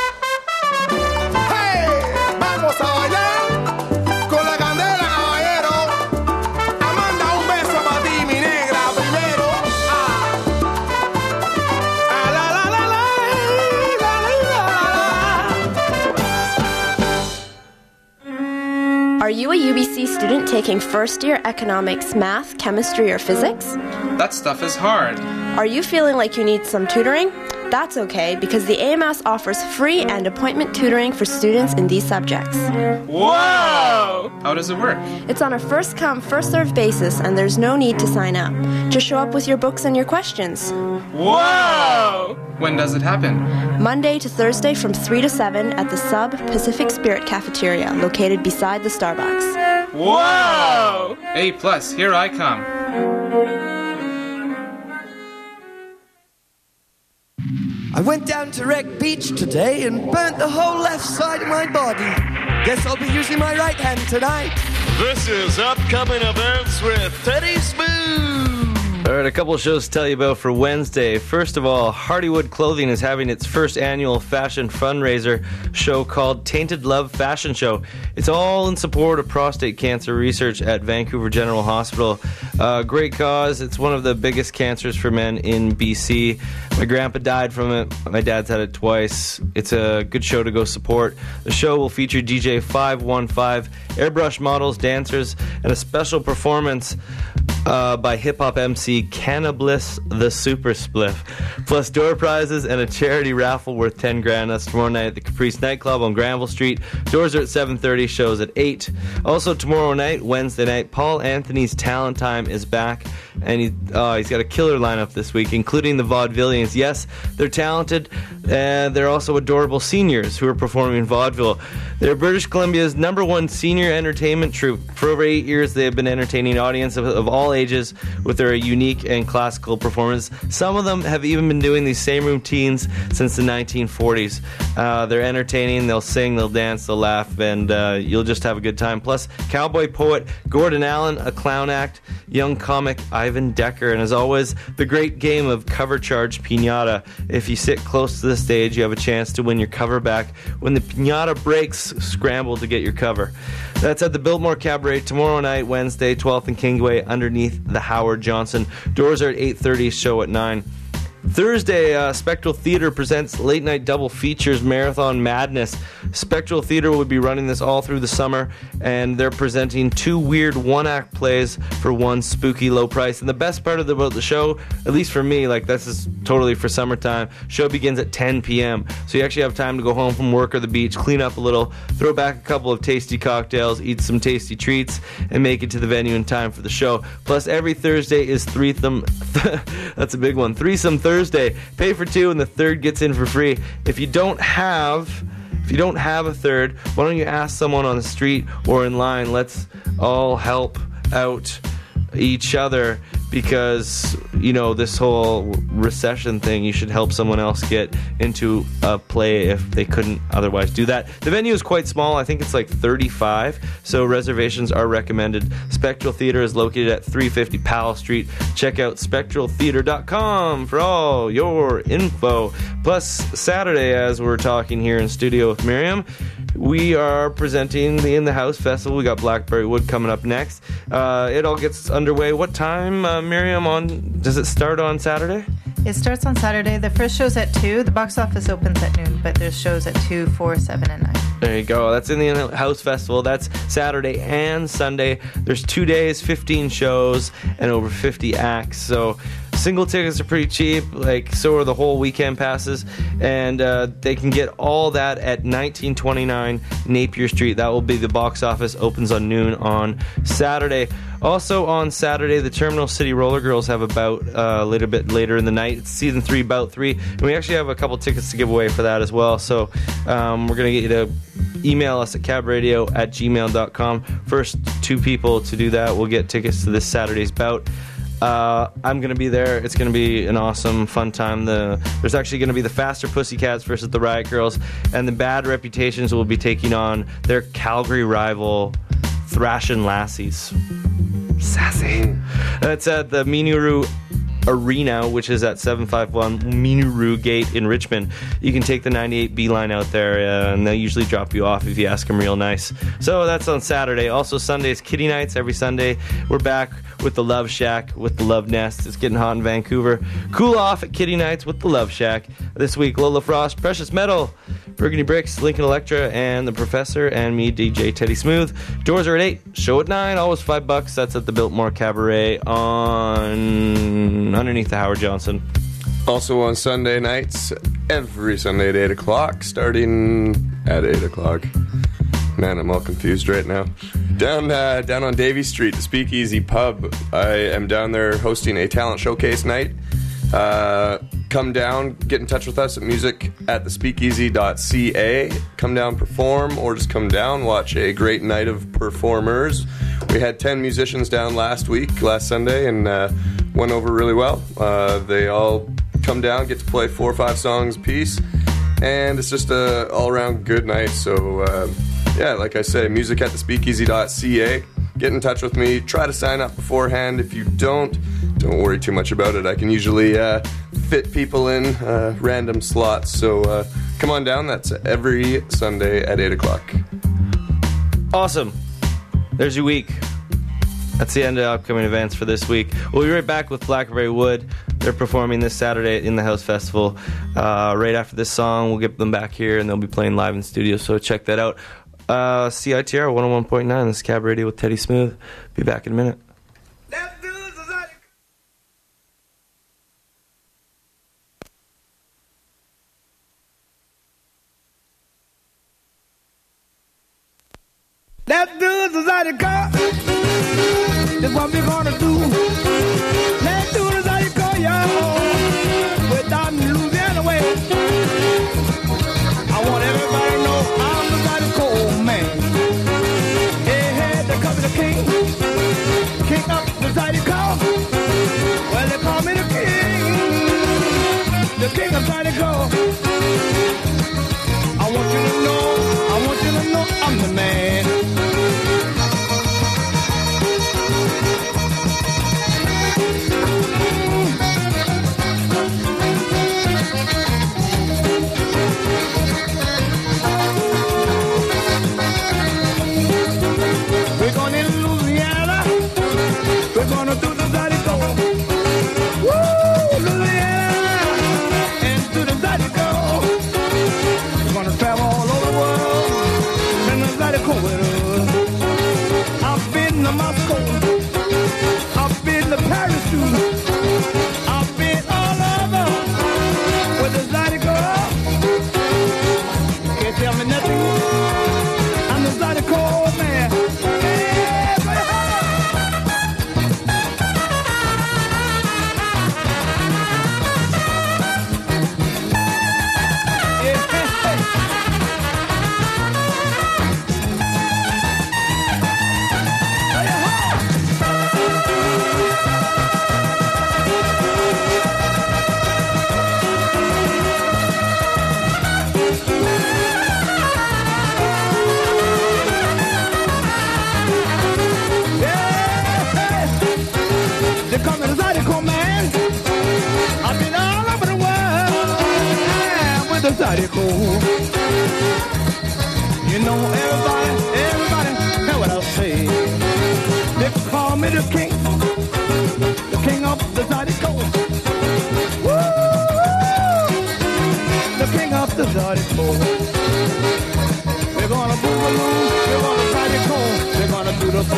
Hey, vamos a bailar con la candela, caballero. Amanda, un beso para ti, mi negra, primero. La la la la, Are you a UBC student taking first year economics, math, chemistry, or physics? That stuff is hard. Are you feeling like you need some tutoring? That's okay because the AMS offers free and appointment tutoring for students in these subjects. Whoa! How does it work? It's on a first come, first served basis and there's no need to sign up. Just show up with your books and your questions. Whoa! When does it happen? Monday to Thursday from 3 to 7 at the Sub Pacific Spirit Cafeteria located beside the Starbucks. Whoa! A+, here I come. I went down to Wreck Beach today and burnt the whole left side of my body. Guess I'll be using my right hand tonight. This is Upcoming Events with Teddy Smooth. All right, a couple of shows to tell you about for Wednesday. First of all, Hardywood Clothing is having its first annual fashion fundraiser show called Tainted Love Fashion Show. It's all in support of prostate cancer research at Vancouver General Hospital. Great cause. It's one of the biggest cancers for men in BC. My grandpa died from it. My dad's had it twice. It's a good show to go support. The show will feature DJ 515, airbrush models, dancers, and a special performance by hip-hop MC Cannabliss the Super Spliff, plus door prizes and a charity raffle worth 10 grand. That's tomorrow night at the Caprice Nightclub on Granville Street. Doors are at 7:30, shows at 8. Also tomorrow night, Wednesday night, Paul Anthony's Talent Time is back, and he's got a killer lineup this week, including the Vaudevillians. Yes, they're talented, and they're also adorable seniors who are performing in vaudeville. They're British Columbia's #1 senior entertainment troupe. For over 8 years, they have been entertaining an audience of all all ages with their unique and classical performance. Some of them have even been doing these same routines since the 1940s. They're entertaining, they'll sing, they'll dance, they'll laugh, and you'll just have a good time. Plus, cowboy poet Gordon Allen, a clown act, young comic Ivan Decker, and as always, the great game of cover charge piñata. If you sit close to the stage, you have a chance to win your cover back. When the piñata breaks, scramble to get your cover. That's at the Biltmore Cabaret tomorrow night, Wednesday, 12th and Kingsway, underneath the Howard Johnson. Doors are at 8:30, show at 9. Thursday, Spectral Theatre presents Late Night Double Features Marathon Madness. Spectral Theatre will be running this all through the summer, and they're presenting 2 weird one-act plays for one spooky low price. And the best part about the show, at least for me, like this is totally for summertime, show begins at 10 p.m. So you actually have time to go home from work or the beach, clean up a little, throw back a couple of tasty cocktails, eat some tasty treats, and make it to the venue in time for the show. Plus, every Thursday is threesome. That's a big one. Threesome Thursday. Pay for 2 and the third gets in for free. If you don't have a third, why don't you ask someone on the street or in line? Let's all help out each other, because this whole recession thing, you should help someone else get into a play if they couldn't otherwise do that. The venue is quite small. I think it's like 35, so reservations are recommended. Spectral Theatre is located at 350 Powell Street. Check out spectraltheatre.com for all your info. Plus, Saturday, as we're talking here in studio with Miriam, we are presenting the In the House Festival. We got Blackberry Wood coming up next. It all gets underway. What time, Miriam? Does it start on Saturday? It starts on Saturday. The first show's at 2. The box office opens at noon, but there's shows at 2, 4, 7, and 9. There you go. That's in the In the House Festival. That's Saturday and Sunday. There's 2 days, 15 shows, and over 50 acts. So single tickets are pretty cheap, so are the whole weekend passes, and they can get all that at 1929 Napier Street. That will be the box office. Opens on noon on Saturday. Also on Saturday, the Terminal City Roller Girls have a bout a little bit later in the night. It's season 3, bout 3, and we actually have a couple tickets to give away for that as well. So we're going to get you to email us at cabradio@gmail.com. First 2 people to do that will get tickets to this Saturday's bout. I'm going to be there. It's going to be an awesome, fun time. There's actually going to be the Faster Pussycats versus the Riot Girls, and the Bad Reputations will be taking on their Calgary rival, Thrashin' Lassies. Sassy. That's at the Minoru Arena, which is at 751 Minoru Gate in Richmond. You can take the 98B line out there, and they'll usually drop you off if you ask them real nice. So that's on Saturday. Also, Sundays, Kitty Nights every Sunday. We're back with the Love Shack, with the Love Nest. It's getting hot in Vancouver. Cool off at Kitty Nights with the Love Shack. This week, Lola Frost, Precious Metal, Burgundy Bricks, Lincoln Electra, and the Professor, and me, DJ Teddy Smooth. Doors are at 8, show at 9, always $5. That's at the Biltmore Cabaret underneath the Howard Johnson. Also on Sunday nights, every Sunday at 8 o'clock, starting at 8 o'clock. Man, I'm all confused right now. Down on Davie Street, the Speakeasy Pub. I am down there hosting a talent showcase night. Come down, get in touch with us at music@thespeakeasy.ca. Come down, perform, or just come down, watch a great night of performers. We had 10 musicians down last Sunday, and went over really well. They all come down, get to play 4 or 5 songs a piece, and it's just a all-around good night. So, like I say, music@thespeakeasy.ca. Get in touch with me. Try to sign up beforehand. If you don't worry too much about it. I can usually fit people in random slots. So come on down. That's every Sunday at 8 o'clock. Awesome. There's your week. That's the end of upcoming events for this week. We'll be right back with Blackberry Wood. They're performing this Saturday at In the House Festival. Right after this song, we'll get them back here, and they'll be playing live in studio, so check that out. CITR 101.9, this is Cab Radio with Teddy Smooth. Be back in a minute. Let's do society car. That's what we're gonna do. Let's do society car, y'all. Without Louisiana way. I want everybody to know I'm society cold man. Hey, the company king. King of society car. mighty cold. You know, everybody, hear what I say. They call me the king of the Zodi Coast. Woo! The king of the Zodi Coast. We're gonna boogaloo, we're gonna party cold, we're gonna do the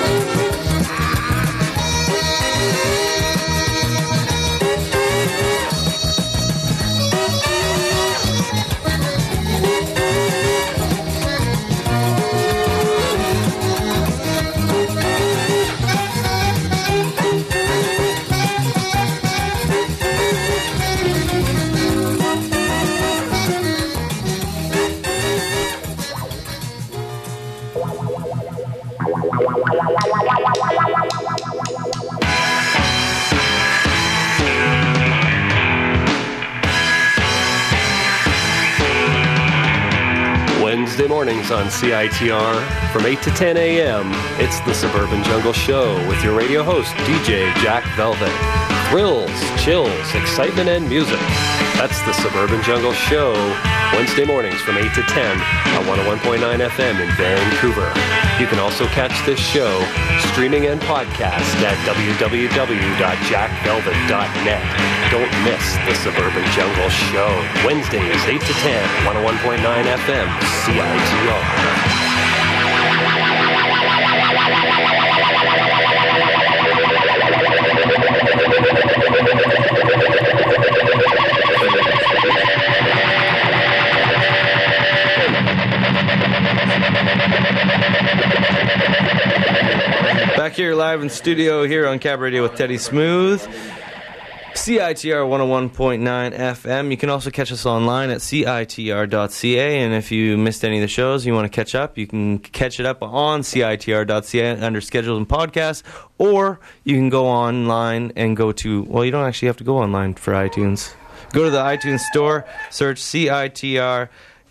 Wednesday mornings on CITR from 8 to 10 a.m. It's the Suburban Jungle Show with your radio host, DJ Jack Velvet. Thrills, chills, excitement, and music. That's the Suburban Jungle Show, Wednesday mornings from 8 to 10 on 101.9 FM in Vancouver. You can also catch this show streaming and podcast at www.jackvelvet.net. Don't miss the Suburban Jungle Show, Wednesdays 8 to 10, 101.9 FM, CITR. Back here live in studio here on Cab Radio with Teddy Smooth. CITR 101.9 FM. You can also catch us online at CITR.ca, and if you missed any of the shows, you want to catch up, you can catch it up on CITR.ca under schedules and podcasts, or you can go online and go to, well, you don't actually have to go online for iTunes. Go to the iTunes store, search CITR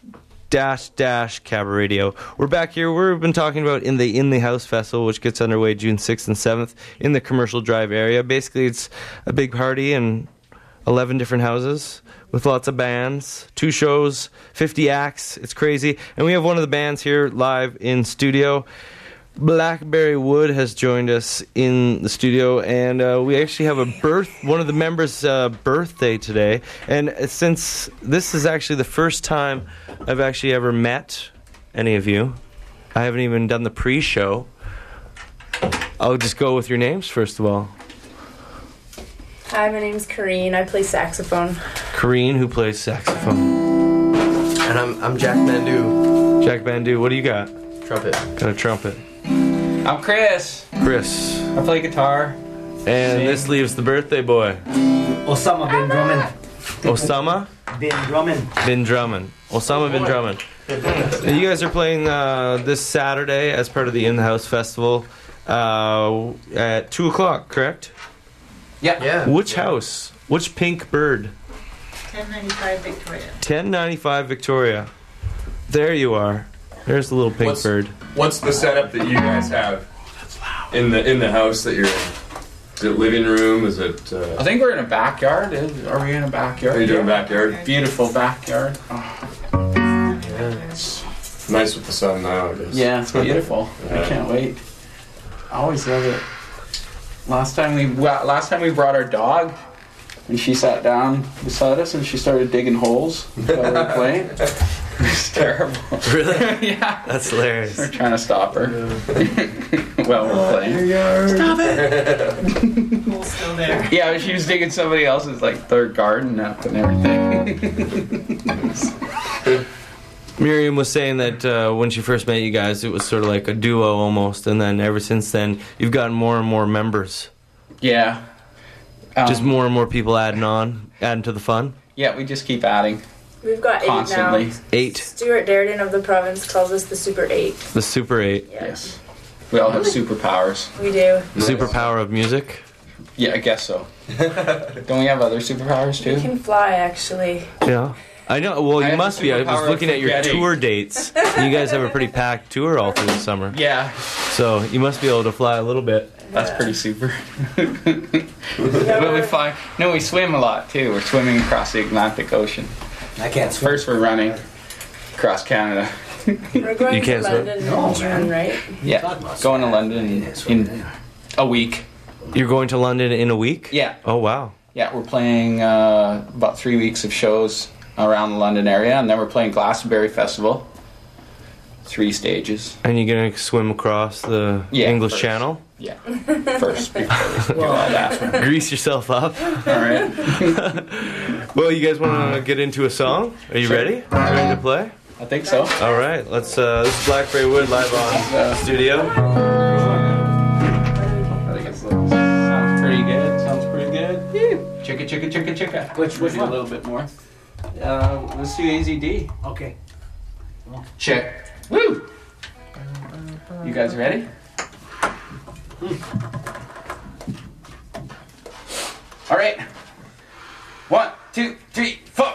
Cab Radio. We're back here. We've been talking about In the House Festival, which gets underway June 6th and 7th in the Commercial Drive area. Basically, it's a big party in 11 different houses with lots of bands, 2 shows, 50 acts. It's crazy. And we have one of the bands here live in studio. Blackberry Wood has joined us in the studio, and we actually have one of the members' birthday today. And since this is actually the first time I've actually ever met any of you, I haven't even done the pre-show. I'll just go with your names first of all. Hi, my name's Kareen. I play saxophone. Kareen, who plays saxophone. And I'm Jack Bandu. Jack Bandu, what do you got? Trumpet. Got a trumpet. I'm Chris. Chris. I play guitar. And this leaves the birthday boy. Osama bin Drummond. Osama? Bin Drummond. Bin Drummond. Osama bin Drummond. You guys are playing this Saturday as part of the In the House Festival at 2 o'clock, correct? Yeah. Which house? Which pink bird? 1095 Victoria. 1095 Victoria. There you are. There's the little pink bird. What's the setup that you guys have in the house that you're in? Is it living room? Is it? I think we're in a backyard. Are we in a backyard? Are you doing backyard? Beautiful backyard. Oh. Yeah. It's nice with the sun now, I guess. Yeah, it's beautiful. Yeah. I can't wait. I always love it. Last time we brought our dog, and she sat down beside us and she started digging holes while we were playing. It's terrible. Really? Yeah. That's hilarious. We're trying to stop her while we're playing. Stop it! Hole's still there. Yeah, she was digging somebody else's third garden up and everything. Miriam was saying that when she first met you guys, it was sort of like a duo almost, and then ever since then, you've gotten more and more members. Yeah. Just more and more people adding to the fun. Yeah, we just keep adding. We've got 8 constantly. now. 8. Stuart Darden of the province calls us the Super 8. The Super 8. Yes. We all have superpowers. We do. The superpower of music? Yeah, I guess so. Don't we have other superpowers too? We can fly, actually. Yeah. I know. Well, you must be. I was looking at your forgetting. tour dates. You guys have a pretty packed tour all through the summer. Yeah. So you must be able to fly a little bit. That's pretty super. But we fly. No, we swim a lot too. We're swimming across the Atlantic Ocean. I can't swim. First we're running across Canada. We're going You to can't swim? London in June, right? Yeah, going to London in a week. You're going to London in a week? Yeah. Oh, wow. Yeah, we're playing about 3 weeks of shows around the London area, and then we're playing Glastonbury Festival. 3 stages. And you're going to swim across the English first. Channel? Yeah, first before we do all that. Grease yourself up. All right. Well, you guys want to get into a song? Are you ready? Ready to play? I think so. All right, let's. This is Blackberry Wood live on studio. I think it sounds pretty good. Sounds pretty good. Chicka, chicka, chicka, chicka. Which one? A little bit more. Let's do AZD. Okay. Check. Woo! You guys ready? All right. 1, 2, 3, 4.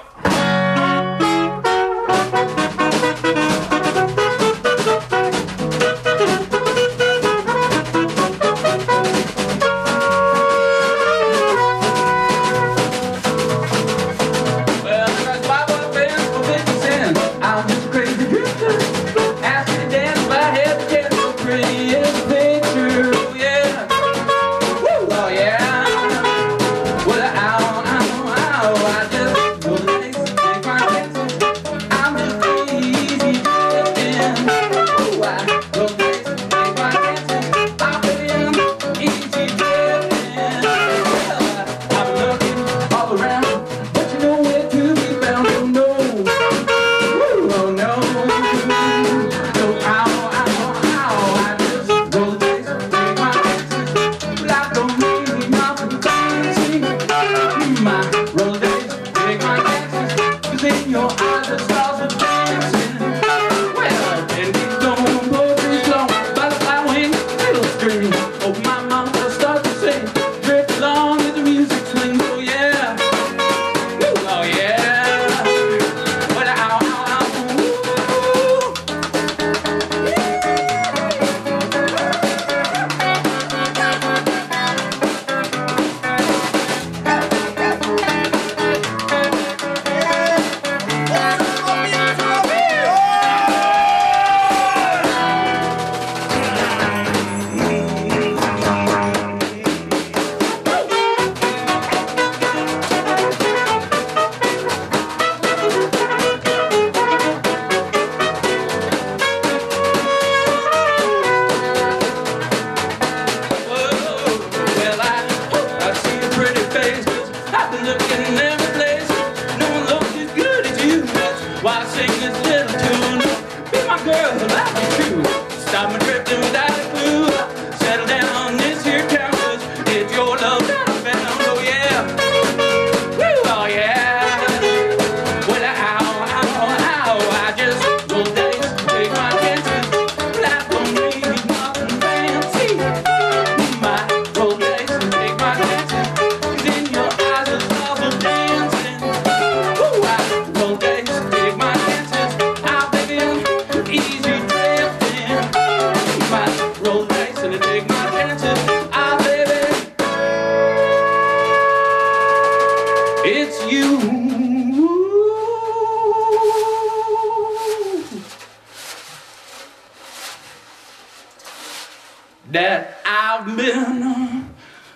That I've been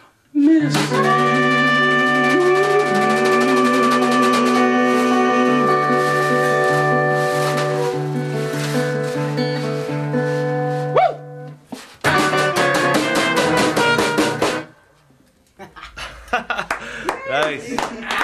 missing. Nice.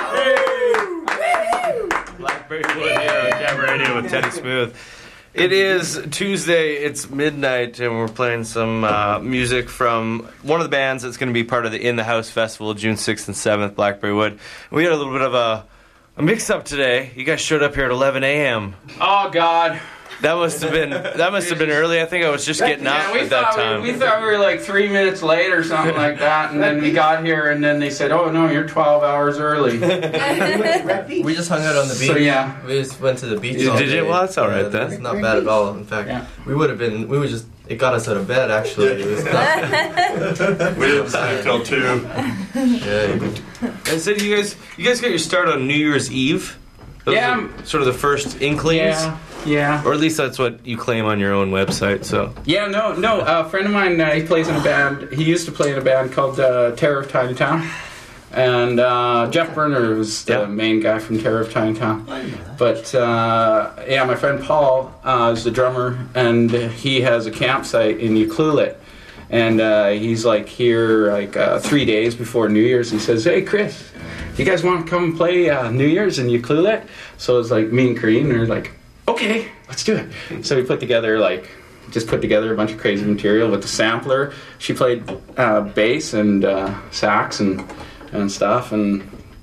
Blackberry Wood here on Jam Radio with Teddy Smooth. It is Tuesday, it's midnight, and we're playing some music from one of the bands that's going to be part of the In the House Festival, June 6th and 7th, Blackberry Wood. We had a little bit of a mix-up today. You guys showed up here at 11 a.m. Oh, God. That must have been early. I think I was just getting up at that time. We thought we were like 3 minutes late or something like that, and then we got here, and then they said, "Oh no, you're 12 hours early." We just hung out on the beach. So, yeah. We just went to the beach. Did you? Well, that's all right then. It's not bad at all. In fact, it got us out of bed. Actually, it was not. We didn't sleep till 2. Yeah. And so you guys got your start on New Year's Eve. Those Yeah. are sort of the first inklings. Yeah. Or at least that's what you claim on your own website. So. Yeah, no. A friend of mine, he plays in a band. He used to play in a band called Terror of Tiny Town. And Jeff Berner was the main guy from Terror of Tiny Town. But my friend Paul is the drummer, and he has a campsite in Ucluelet. And he's like here 3 days before New Year's. He says, "Hey, Chris, you guys want to come and play New Year's in Ucluelet?" So it's like me and Kareen are like, "Okay, let's do it." So we put together a bunch of crazy material with the sampler. She played bass and sax and stuff, and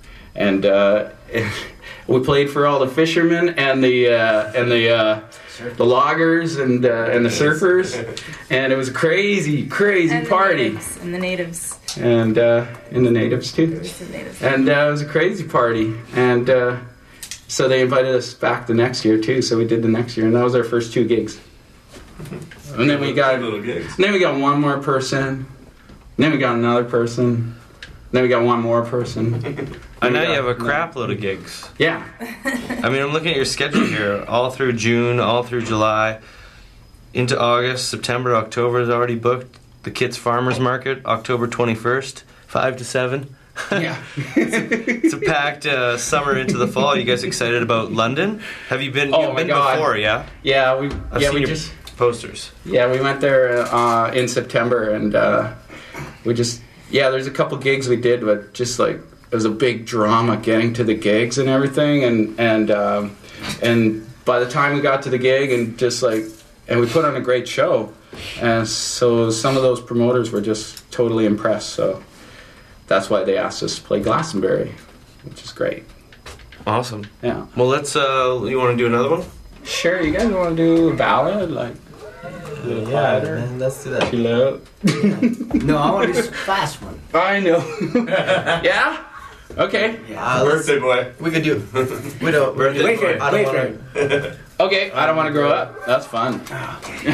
we played for all the fishermen and the loggers and the surfers, and it was a crazy party. And the natives. And in the natives too. And it was a crazy party, and so they invited us back the next year too. So we did the next year, and that was our first 2 gigs. And then we got one more person, and then we got another person. Then we got one more person. And now you have a crap load of gigs. Yeah. I mean, I'm looking at your schedule here. All through June, all through July, into August, September, October is already booked. The Kits Farmers Market, October 21st, 5 to 7. Yeah. It's a packed summer into the fall. You guys excited about London? Have you been? You've been before, yeah? Yeah, I've seen your posters. Yeah, we went there in September, and there's a couple gigs we did, but just like it was a big drama getting to the gigs and everything, and by the time we got to the gig and we put on a great show, and so some of those promoters were just totally impressed. So that's why they asked us to play Glastonbury, which is great. Awesome. Yeah. Well, let's. You want to do another one? Sure. You guys want to do a ballad, like? Yeah, man, let's do that. No, I want to do this fast one. I know. Yeah? Okay. Yeah, birthday boy. We could do. We don't. Wait for it. Okay, I don't want to grow up. That's fun. Okay.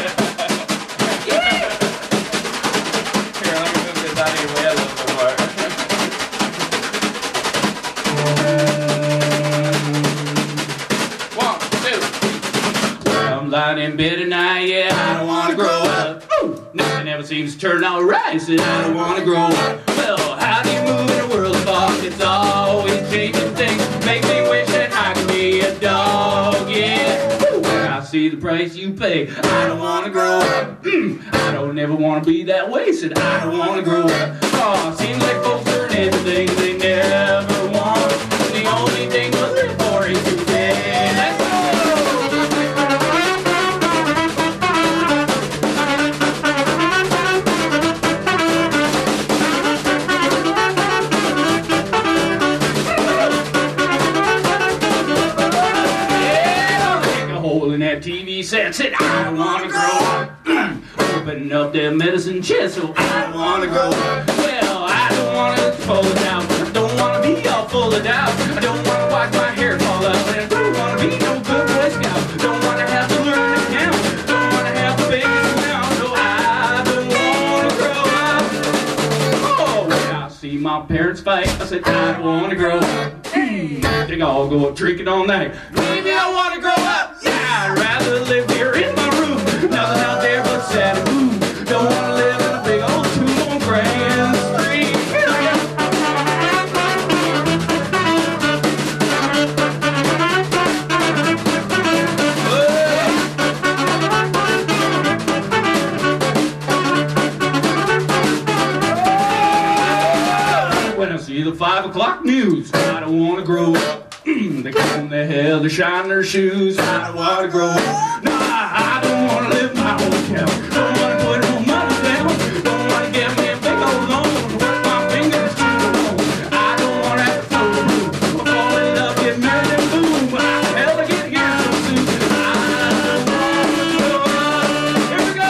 Here, let me move this out of your way a little bit more. One, two. Well, I'm lying in bed tonight, yeah, I don't want to grow up. Nothing ever seems to turn out right, said I don't want to grow up. Well, how do you move in a world of art? It's always changing things. Make me wish that I could be a dog, yeah. When I see the price you pay, I don't want to grow up. I don't ever want to be that way, said I don't want to grow up. Oh, seems like folks turn into things they never want. The only thing to live for is today. Let's go! In that TV set, said I don't want to grow up. Opening up that medicine chest, so I don't want to grow up. Well, I don't want to fall down. I don't want to be all full of doubt. I don't want to watch my hair fall out. And I don't want to be no good Boy Scout. Don't want to have to learn to count. Don't want to have the biggest amount. No, I don't want to grow up. Oh, when I see my parents fight, I said I don't want to grow up. Think I'll go up drinking all night. Maybe I want to grow up. I'd rather live here in my room. Nothing out there but sad and blue. Don't want to live in a big old tomb on Grand Street. When I see the 5 o'clock news, I don't want to grow up. They comb their hair, they shine their shoes. I don't want to grow up. No, I don't want to live my own town. Don't want to put no money down. Don't want to get me a big old loan. Work my fingers to the bone. I don't want to have to throw the room. Or fall in love, get married and boom. How the hell I get here so soon? I don't want to grow up. Here we go.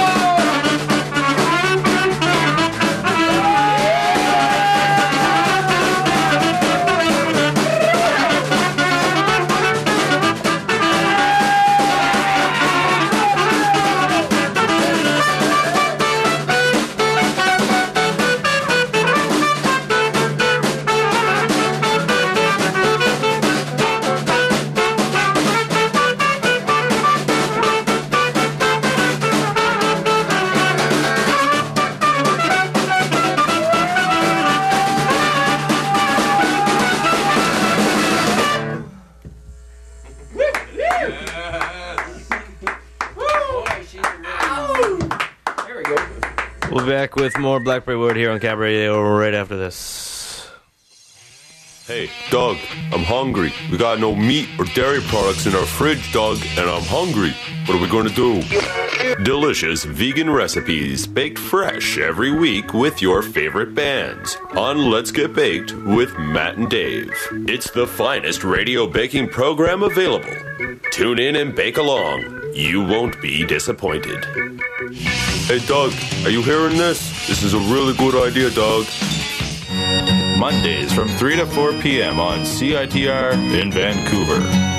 We'll be back with more Blackberry Wood here on Cab Radio right after this. Hey, Doug, I'm hungry. We got no meat or dairy products in our fridge, Doug, and I'm hungry. What are we going to do? Delicious vegan recipes baked fresh every week with your favorite bands on Let's Get Baked with Matt and Dave. It's the finest radio baking program available. Tune in and bake along. You won't be disappointed. Hey, Doug, are you hearing this? This is a really good idea, Doug. Mondays from 3 to 4 p.m. on CITR in Vancouver.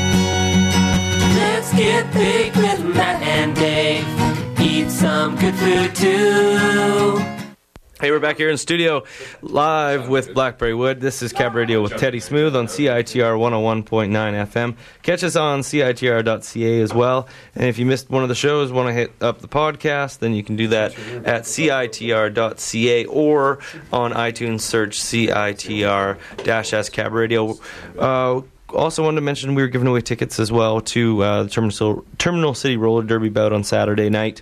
Let's get baked with Matt and Dave. Eat some good food too. Hey, we're back here in studio live with Blackberry Wood. This is Cab Radio with Teddy Smooth on CITR 101.9 FM. Catch us on CITR.ca as well. And if you missed one of the shows, want to hit up the podcast, then you can do that at CITR.ca or on iTunes, search CITR-S Cab Radio. Also wanted to mention we were giving away tickets as well to the Terminal City Roller Derby bout on Saturday night.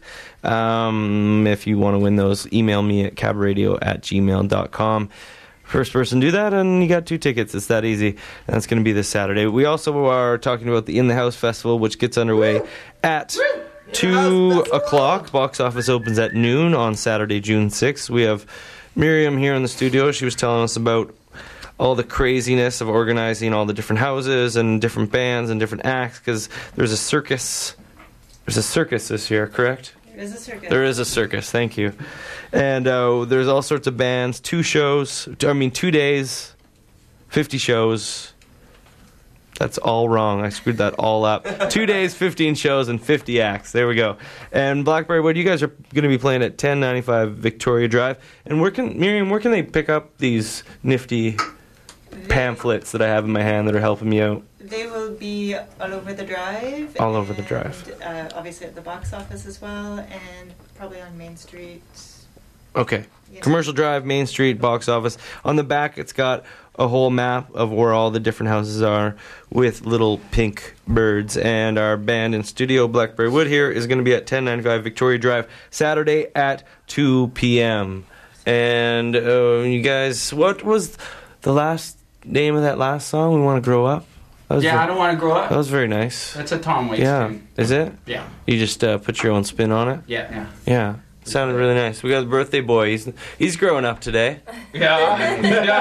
If you want to win those, email me at cabradio@gmail.com. First person to do that, and you got 2 tickets. It's that easy. And it's going to be this Saturday. We also are talking about the In the House Festival, which gets underway at 2 o'clock. Box office opens at noon on Saturday, June 6th. We have Miriam here in the studio. She was telling us about all the craziness of organizing all the different houses and different bands and different acts, because there's a circus. There's a circus this year, correct? There is a circus. There is a circus, thank you. And there's all sorts of bands, 2 days, 50 shows. That's all wrong. I screwed that all up. 2 days, 15 shows, and 50 acts. There we go. And Blackberry Wood, you guys are going to be playing at 1095 Victoria Drive. And Miriam, where can they pick up these nifty pamphlets that I have in my hand that are helping me out? They will be all over the drive. All over the drive. Obviously at the box office as well, and probably on Main Street. Okay. Commercial Drive, Main Street, box office. On the back, it's got a whole map of where all the different houses are with little pink birds. And our band in studio, Blackberry Wood here, is going to be at 1095 Victoria Drive, Saturday at 2 p.m. And you guys, what was the last name of that last song? We Want to Grow Up? I Don't Want to Grow Up. That was very nice. That's a Tom Waits tune. Is it? Yeah. You just put your own spin on it? Yeah. Yeah. Sounded really nice. We got the birthday boy. He's growing up today. Yeah.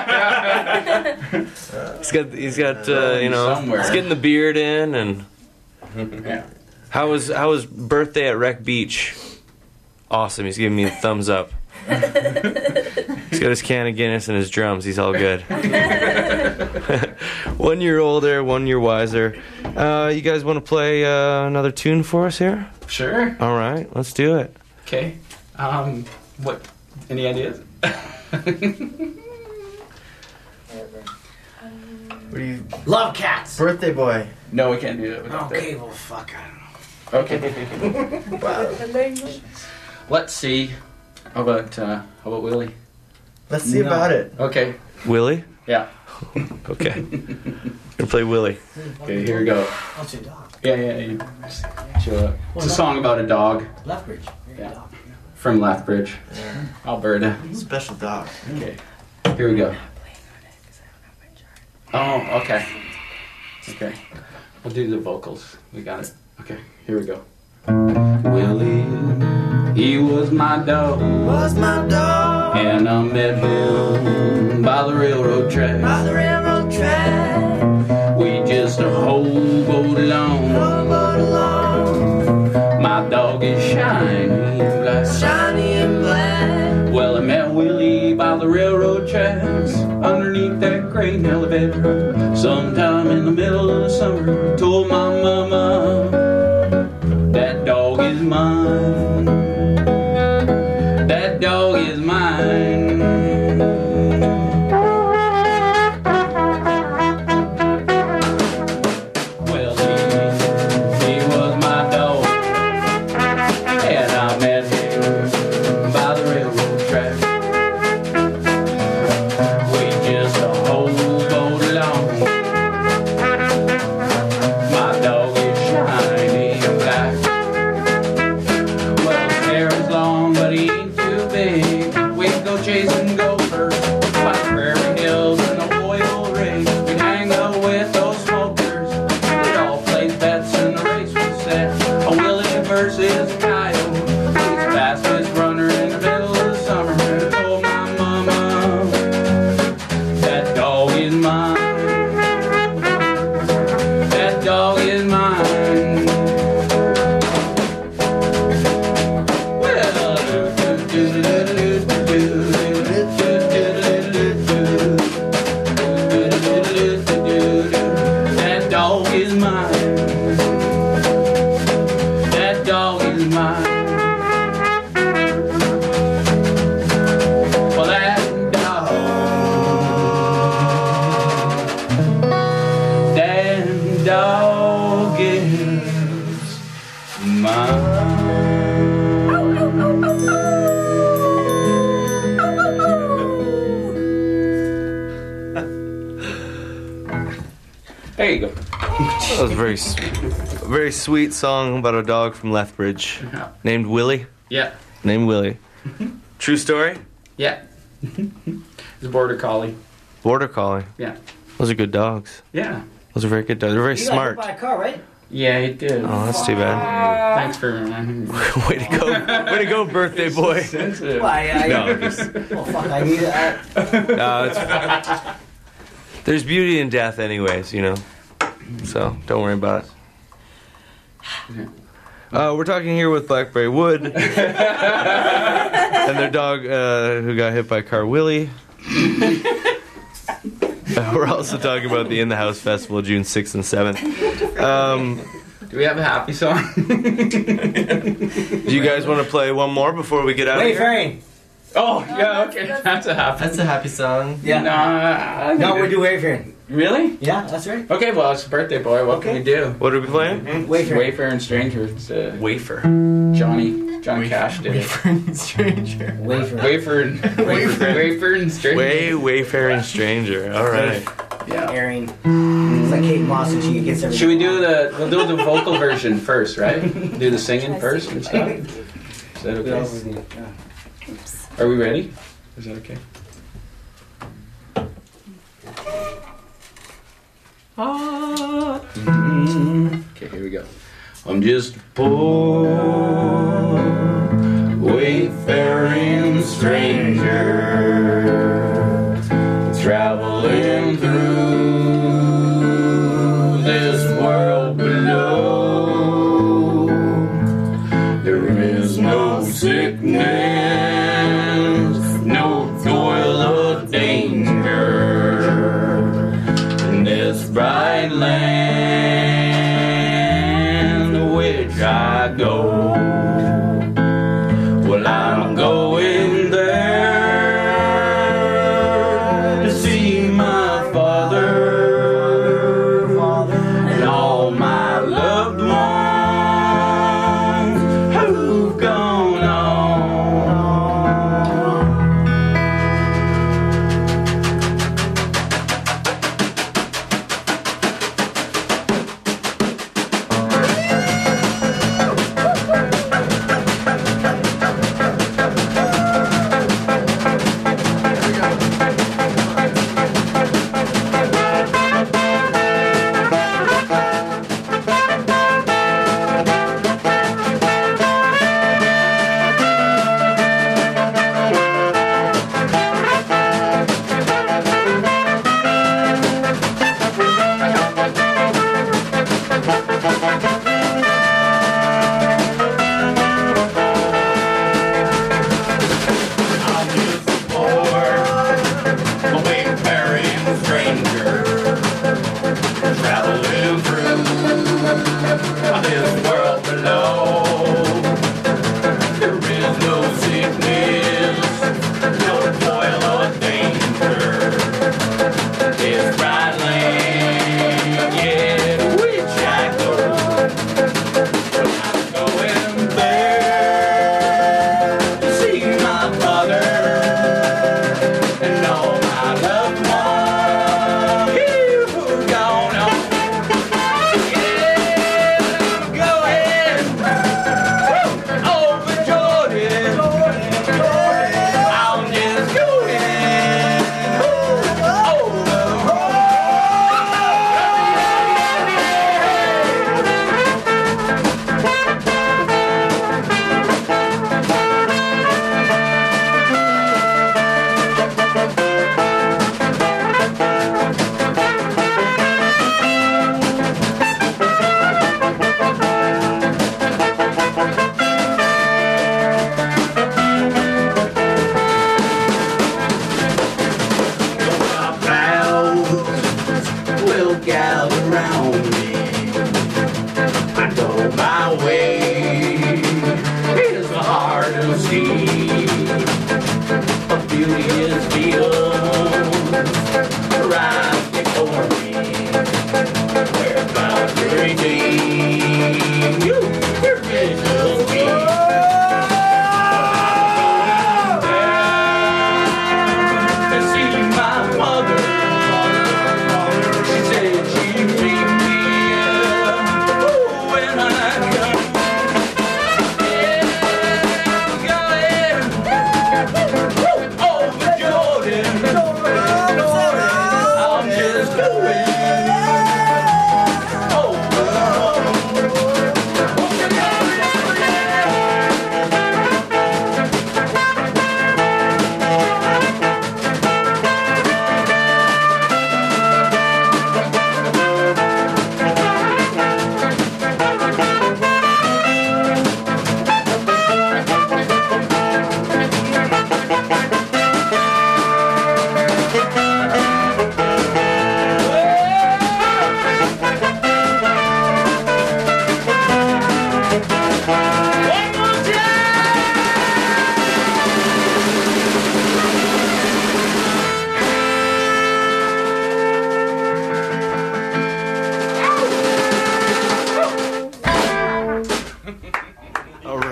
He's got he's getting the beard in, and yeah. How was birthday at Wreck Beach? Awesome. He's giving me a thumbs up. He's got his can of Guinness and his drums. He's all good. 1 year older, 1 year wiser. You guys want to play another tune for us here? Sure. All right, let's do it. Okay. What? Any ideas? What do you? Love Cats. Birthday Boy. No, we can't do that. Okay, well, fuck. I don't know. Okay. Wow. Let's see. How about Willie? Let's see about it. Okay. Willie? Yeah. Okay. Gonna play Willie. Okay, here we go. I'll say dog. Yeah. Show up. It's a song about a dog. Lethbridge. Yeah. From Lethbridge, Alberta. Special dog. Okay. Here we go. Oh, okay. Okay. We'll do the vocals. We got it. Okay. Here we go. Willie, he was my dog. And I met him by the railroad track. We just hoboed along. My dog is shiny and black. Well, I met Willie by the railroad tracks, underneath that grain elevator. Sometime in the middle of the summer, told my mama, that dog is mine. That dog is mine. Well, he was my dog, and I met him by the railroad track. We just hoboed along. My dog is shiny and black. versus coyote. He's the fastest runner in the middle of summer. Oh, my mama, that dog is mine. That dog is mine. Well, that dog is mine. That dog is mine. Well, that dog is mine. There you go. That was a very sweet song about a dog from Lethbridge named Willie. Yeah. Named Willie. True story? Yeah. It's a border collie. Border Collie. Yeah. Those are good dogs. Yeah. Those are very good dogs. They're very You smart. got hit by a car, right? Yeah, he did. Oh, that's too bad. Thanks for reminding me. Way to go. Way to go, birthday boy. Why, No, just... Oh, fuck, I need that. No, there's beauty in death anyways, you know. So, don't worry about it. We're talking here with Blackberry Wood and their dog who got hit by a car, Willie. We're also talking about the In the House Festival, June 6th and 7th. Do we have a happy song? Do you guys want to play one more before we get out of here? Wayfaring. Oh, yeah, okay. That's a happy song. Yeah. No, we do Wayfaring. Really? Yeah, that's right. Okay, well, it's a birthday boy. What can we do? What are we playing? Wayfarer and Stranger. It's, Wafer. Johnny Cash did it. Wafer and Stranger. Wafer and Stranger. Wayfaring Stranger. All right. Yeah. Airing. It's like Kate Moss and she gets everything. Should we do we'll do the vocal version first, right? Do the singing first and stuff? Is that okay? Are we ready? Is that okay? Okay, here we go. I'm just a poor wayfaring stranger traveling through this world below. There is no sickness, no toil or danger in this bright land to which I go. Well, I'm going there to see my father and all my loved ones who've gone on.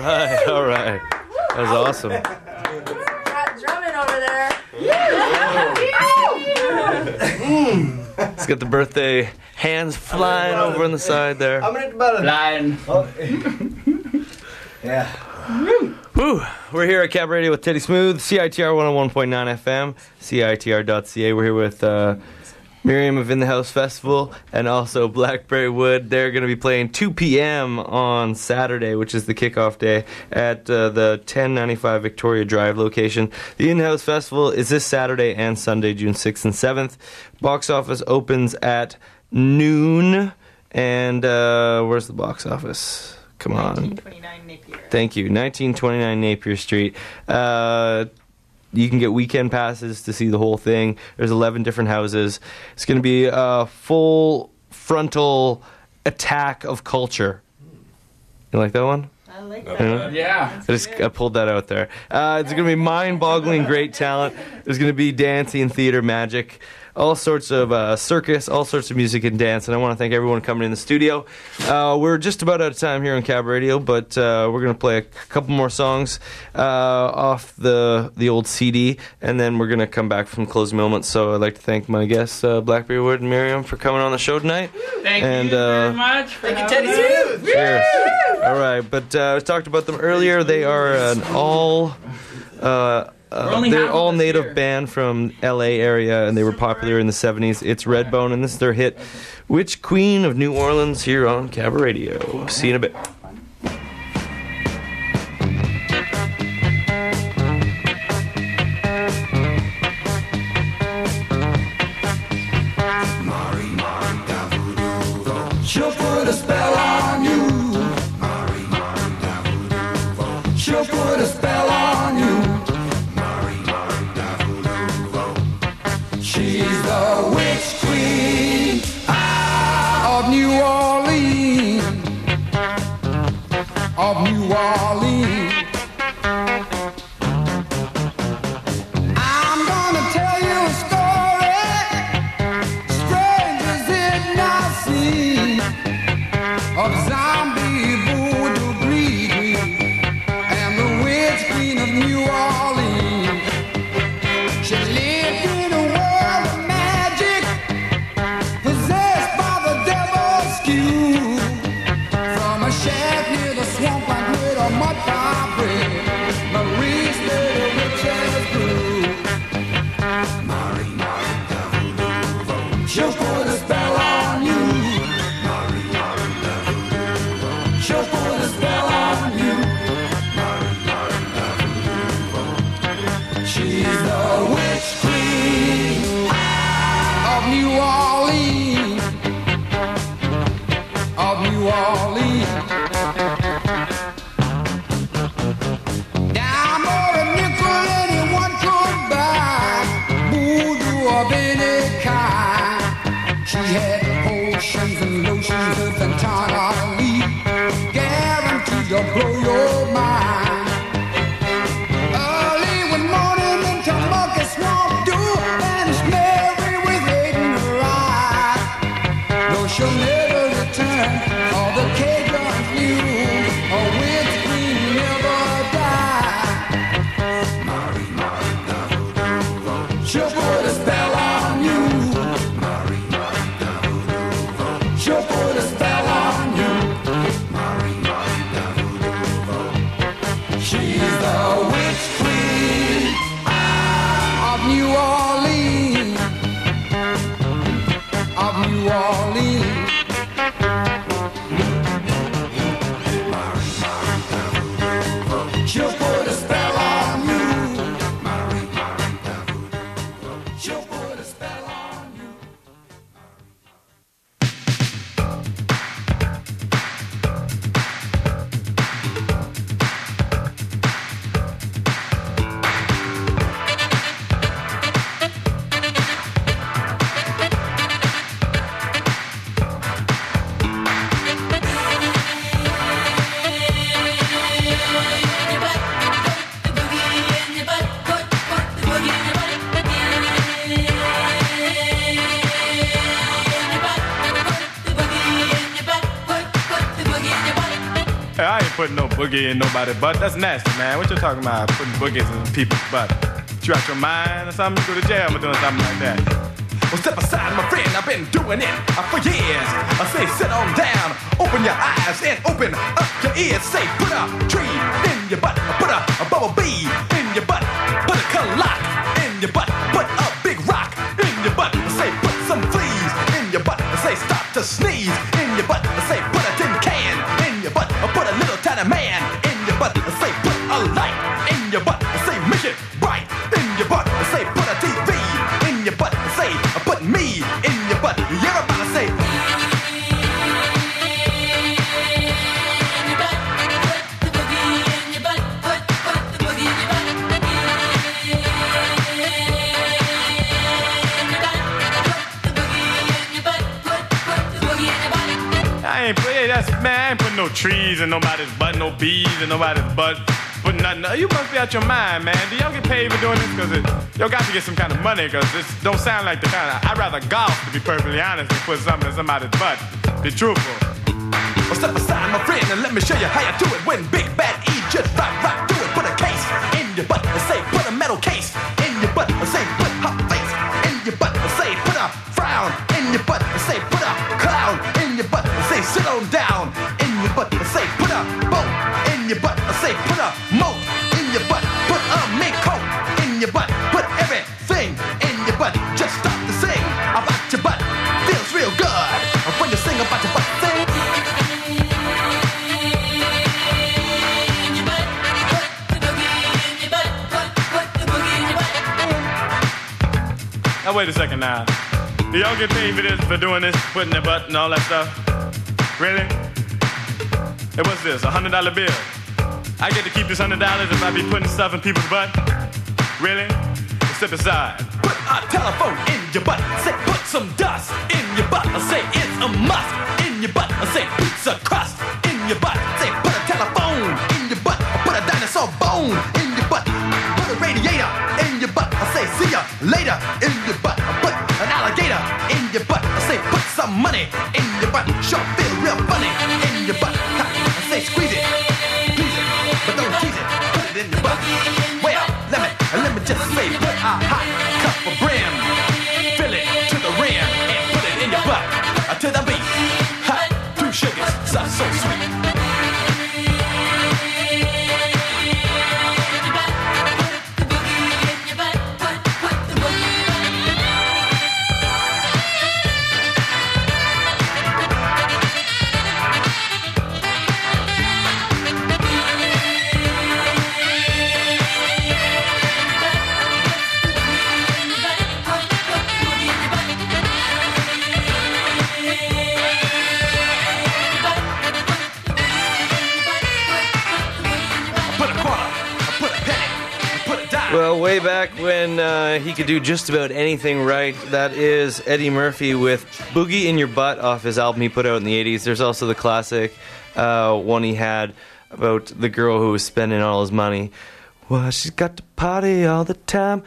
right, all right. That was awesome. Got drumming over there. He's got the birthday hands flying over on the side there. I'm gonna about Flying. Yeah. Woo. We're here at Cab Radio with Teddy Smooth, CITR 101.9 FM, CITR.ca. We're here with Miriam of In the House Festival and also Blackberry Wood. They're going to be playing 2 p.m. on Saturday, which is the kickoff day, at the 1095 Victoria Drive location. The In the House Festival is this Saturday and Sunday, June 6th and 7th. Box office opens at noon. And where's the box office? Come on. 1929 Napier. Thank you. 1929 Napier Street. You can get weekend passes to see the whole thing. There's 11 different houses. It's going to be a full frontal attack of culture. You like that one? I like that. Yeah. I pulled that out there. It's going to be mind-boggling great talent. There's going to be dancing, theater, magic, all sorts of circus, all sorts of music and dance. And I want to thank everyone coming in the studio. We're just about out of time here on Cab Radio, but we're going to play a couple more songs off the old CD, and then we're going to come back from closing moments. So I'd like to thank my guests, Blackberry Wood and Miriam, for coming on the show tonight. Thank you very much. Thank you, Teddy Smooth. Cheers. All right, but I talked about them earlier. They are an all native band from LA area, and they were popular in the 70s. It's Redbone, and this is their hit, Witch Queen of New Orleans, here on Cab Radio. See you in a bit. She'll put a spell on you. She'll put a spell on you. She's the witch queen of New Orleans. Of New Orleans. I'm gonna tell you a story, strange as it not seem, of zombie voodoo greed and the witch queen of New Orleans. She lived in a world of magic, possessed by the devil's skew. From a shack near the swampland with a mud pie bread, Marie stayed a witch as grew. She'll put a spell on you. She'll put a spell on you. She's the witch queen of New Orleans. Of New Orleans. Down for a nickel anyone could buy, voodoo of any kind. She had potions and lotions of entirely guaranteed to blow your mind. Early one morning into Monkey Swamp Dew, vanished Mary with hate in her eye. Though she'll never return, all the Cajuns knew a witch queen never died. She'll put a spell on you. She'll put a spell on you. She's the witch queen of New Orleans. Of New Orleans. She'll put a spell on you. She'll put a spell on you. putting no boogie in nobody's butt. That's nasty, man. What you talking about? Putting boogies in people's butt. You out your mind or something? You go to jail for doing something like that. Well, step aside, my friend, I've been doing it for years. I say, sit on down, open your eyes and open up your ears. Say, put a tree in your butt, put a bubble bee in your butt, put a clock in your butt, put a big rock in your butt. Say, put some fleas in your butt. Say, stop to sneeze in your butt. Say, put a tin can in your butt, put a little tiny man in your butt. Say, put a light in your butt. Say, make it bright in your butt. Say, put a TV in your butt. Say, put me in your butt. Everybody say. I ain't putting no trees in nobody's butt, no bees in nobody's butt. But nothing. You must be out your mind, man. Do y'all get paid for doing this? Because y'all got to get some kind of money, because this don't sound like the kind of... I'd rather golf, to be perfectly honest, than put something in somebody's butt. Be truthful. Well, step aside, my friend, and let me show you how you do it. When Big Bad E just rock, do it. Put a case in your butt and say, put a metal case in your butt and say, put hot face in your butt and say, put a frown in your butt and say, put a clown in your butt and say, sit on down in your butt and say, put a boat in your butt and say, put a moat in your butt, put a mink coat in your butt, put everything in your butt. Just stop to sing about your butt. Feels real good when you sing about your butt. Sing. Now wait a second now. Do y'all get paid for this, for doing this, putting their butt and all that stuff? Really? Hey, what's this, $100 bill? I get to keep this $100 if I be putting stuff in people's butt? Really? Well, step aside. Put a telephone in your butt. Say, put some dust in your butt. Say, it's a must in your butt. Say, pizza crust in your butt. Say, put a telephone in your butt. Put a dinosaur bone in your butt. Put a radiator in your butt. Say, see ya later in your butt. Put an alligator in your butt. Say, put some money in your butt. Sure feel real funny in your butt. Say, squeeze it, please it, but don't tease it. Put it in your butt. Well, let me just say, put a hot cup of brim, fill it to the rim, and put it in your butt. To the beat, hot, 2 sugars, so sweet. Well, way back when he could do just about anything right, that is Eddie Murphy with Boogie in Your Butt off his album he put out in the 80s. There's also the classic one he had about the girl who was spending all his money. Well, she's got to party all the time,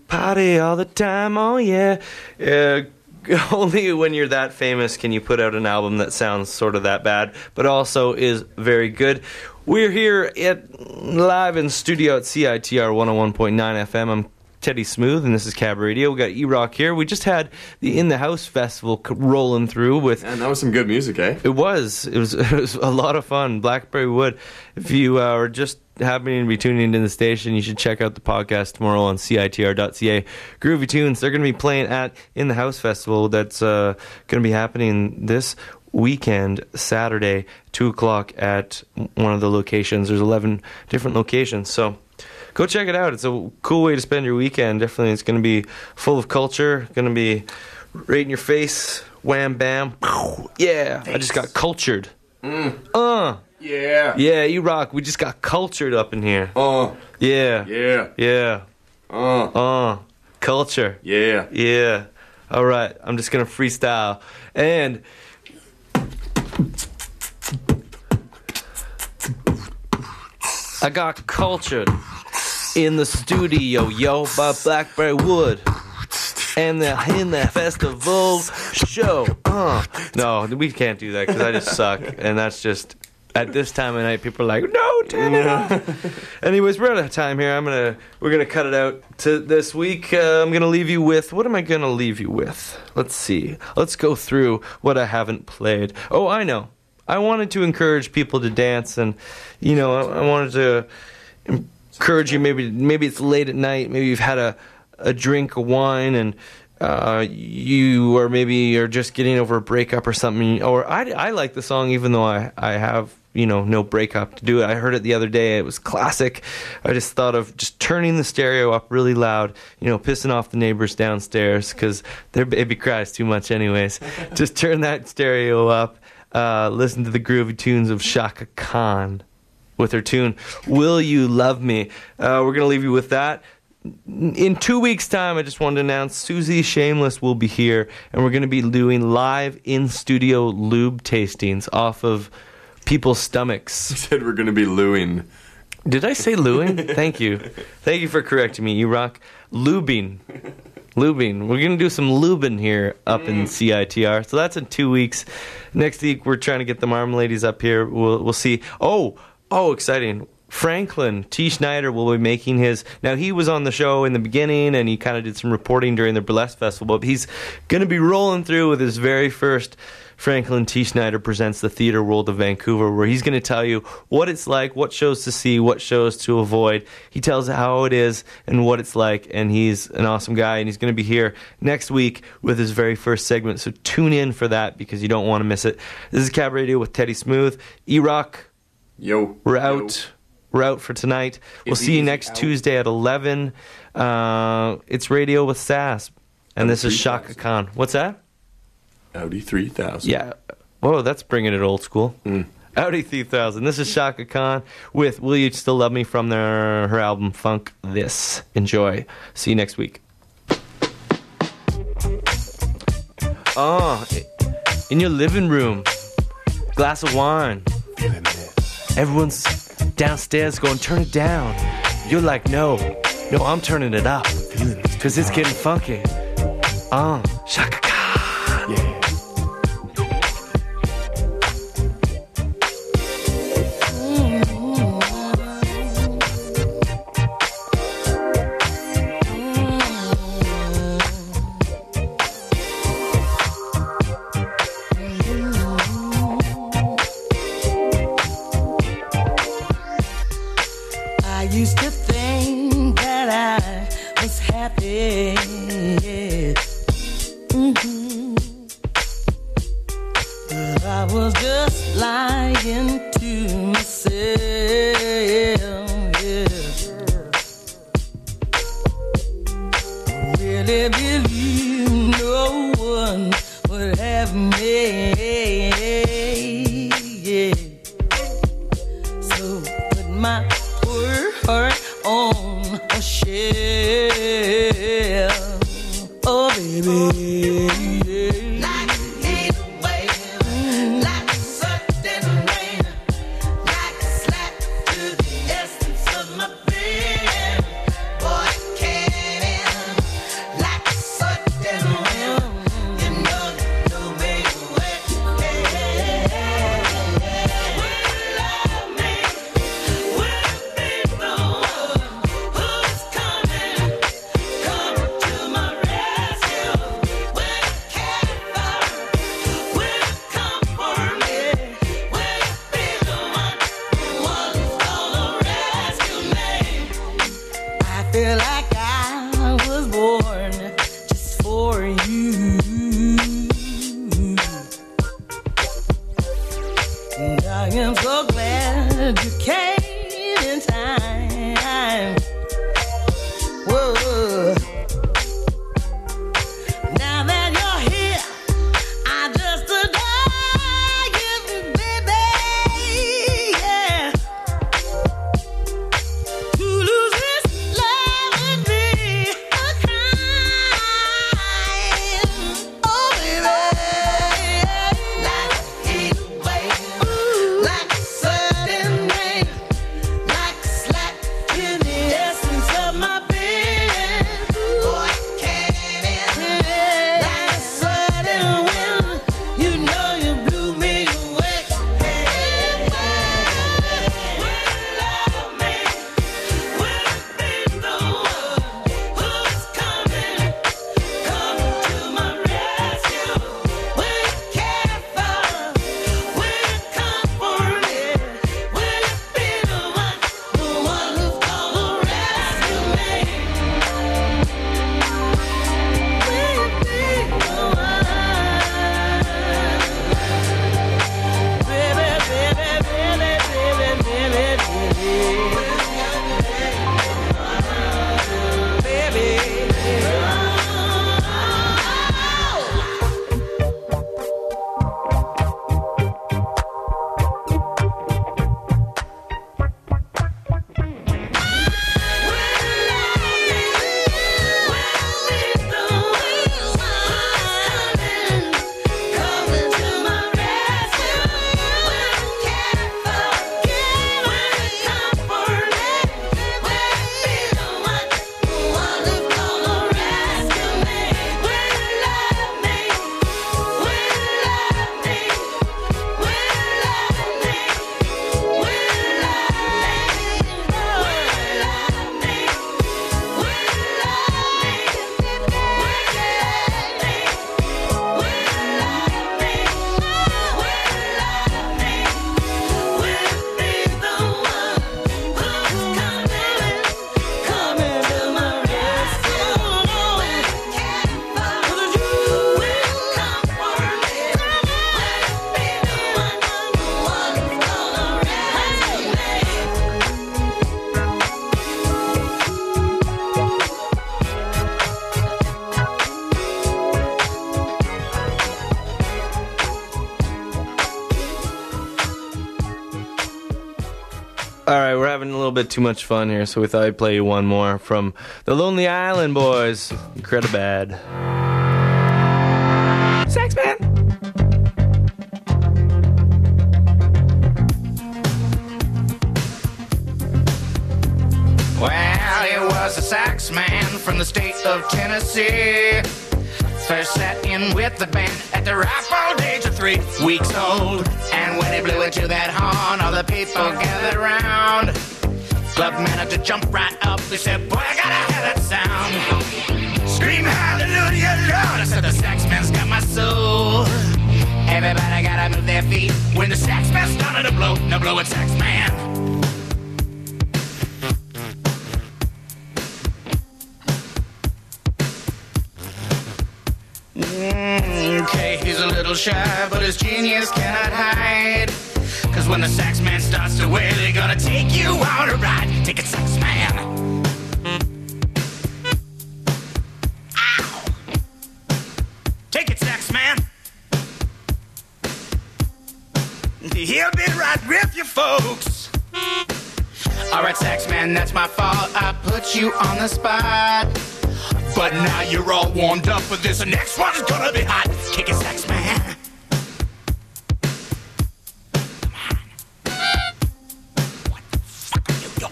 oh yeah. Only when you're that famous can you put out an album that sounds sort of that bad, but also is very good. We're here live in studio at CITR 101.9 FM. I'm Teddy Smooth, and this is Cab Radio. We got E-Rock here. We just had the In the House Festival rolling through with... And that was some good music, eh? It was a lot of fun. Blackberry Wood. If you are just happening to be tuning into the station, you should check out the podcast tomorrow on CITR.ca. Groovy Tunes, they're going to be playing at In the House Festival. That's going to be happening this weekend, Saturday, 2 o'clock at one of the locations. There's 11 different locations, so go check it out. It's a cool way to spend your weekend. Definitely, it's going to be full of culture, going to be right in your face, wham bam. Yeah, I just got cultured. Yeah. Yeah, E-Rock, we just got cultured up in here. Yeah. Yeah. Culture. Yeah. All right, I'm just going to freestyle. And I got cultured in the studio, yo, by Blackberry Wood. And in the festival show. No, we can't do that because I just suck. And that's just At this time of night, people are like, no, turn it off. Anyways, we're out of time here. We're gonna cut it out to this week. I'm gonna leave you with, what am I gonna leave you with? Let's see. Let's go through what I haven't played. Oh, I know. I wanted to encourage people to dance, and I wanted to encourage you. Maybe it's late at night. Maybe you've had a drink of wine, and you are just getting over a breakup or something. Or I like the song even though I have no breakup to do it. I heard it the other day. It was classic. I just thought of just turning the stereo up really loud, pissing off the neighbors downstairs because their baby cries too much anyways. Just turn that stereo up. Listen to the groovy tunes of Chaka Khan with her tune, Will You Love Me? We're going to leave you with that. In 2 weeks' time, I just wanted to announce Susie Shameless will be here, and we're going to be doing live in-studio lube tastings off of people's stomachs. You said we're going to be lubing. Did I say lubing? Thank you. Thank you for correcting me, E-Rock. Lubing. We're going to do some lubing here up in CITR. So that's in 2 weeks. Next week, we're trying to get the Marmaladies up here. We'll see. Oh, exciting. Franklin T. Schneider will be making his... Now, he was on the show in the beginning, and he kind of did some reporting during the Burlesque Festival, but he's going to be rolling through with his very first Franklin T. Schneider Presents the Theatre World of Vancouver, where he's going to tell you what it's like, what shows to see, what shows to avoid. He tells how it is and what it's like, and he's an awesome guy, and he's going to be here next week with his very first segment, so tune in for that because you don't want to miss it. This is Cab Radio with Teddy Smooth. E-Rock. Yo. We're out. We're out for tonight. We'll see you next Tuesday at 11. It's Radio with Sass. And this is Chaka Khan. What's that? Audi 3000. Yeah. Whoa, that's bringing it old school. Audi 3000. This is Chaka Khan with Will You Still Love Me from her album Funk This. Enjoy. See you next week. In your living room. Glass of wine. Everyone's downstairs going, turn it down. You're like, no, I'm turning it up. Because it's getting funky. Chaka Khan. Yeah. we're having a little bit too much fun here, so we thought I'd play you one more from the Lonely Island Boys. Incredibad. Sax Man! Well, it was a sax man from the state of Tennessee. First sat in with the band at the ripe old age of 3 weeks old. And when he blew into that horn, all the people gathered around. Club manager jumped right up. He said, boy, I gotta hear that sound. Scream hallelujah, Lord. I said, the sax man's got my soul. Everybody gotta move their feet when the sax man started to blow. Now blow it, sax man. Okay, he's a little shy, but his genius cannot hide. Cause when the sax man starts to wail, they're gonna take you on a ride. Take it, sax man. Ow! Take it, sax man. He'll be right with you folks. Alright, sax man, that's my fault. I put you on the spot. But now you're all warmed up for this. The next one's gonna be hot. Kick it, sax man. Come on. What the fuck are you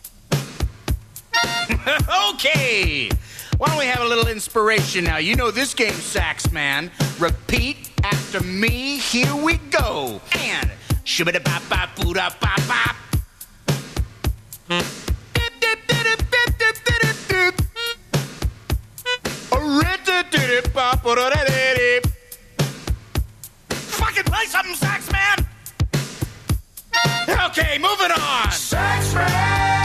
doing? Okay. Why don't we have a little inspiration now? You know this game, sax man. Repeat after me. Here we go. And shibba-da-bop-bop-boo-da-bop-bop. Fucking play something, sax man. Okay, moving on. Sax man.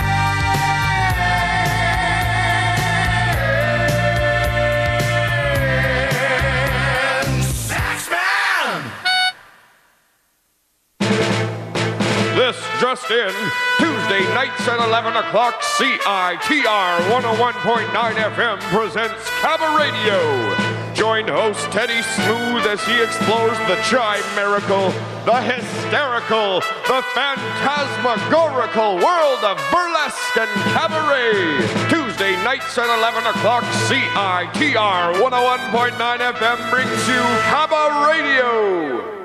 Sax man. This just in, Tuesday nights at 11 o'clock, CITR 101.9 FM presents Cabba Radio. Join host Teddy Smooth as he explores the chimerical, the hysterical, the phantasmagorical world of burlesque and cabaret. Tuesday nights at 11 o'clock, CITR 101.9 FM brings you Cabba Radio.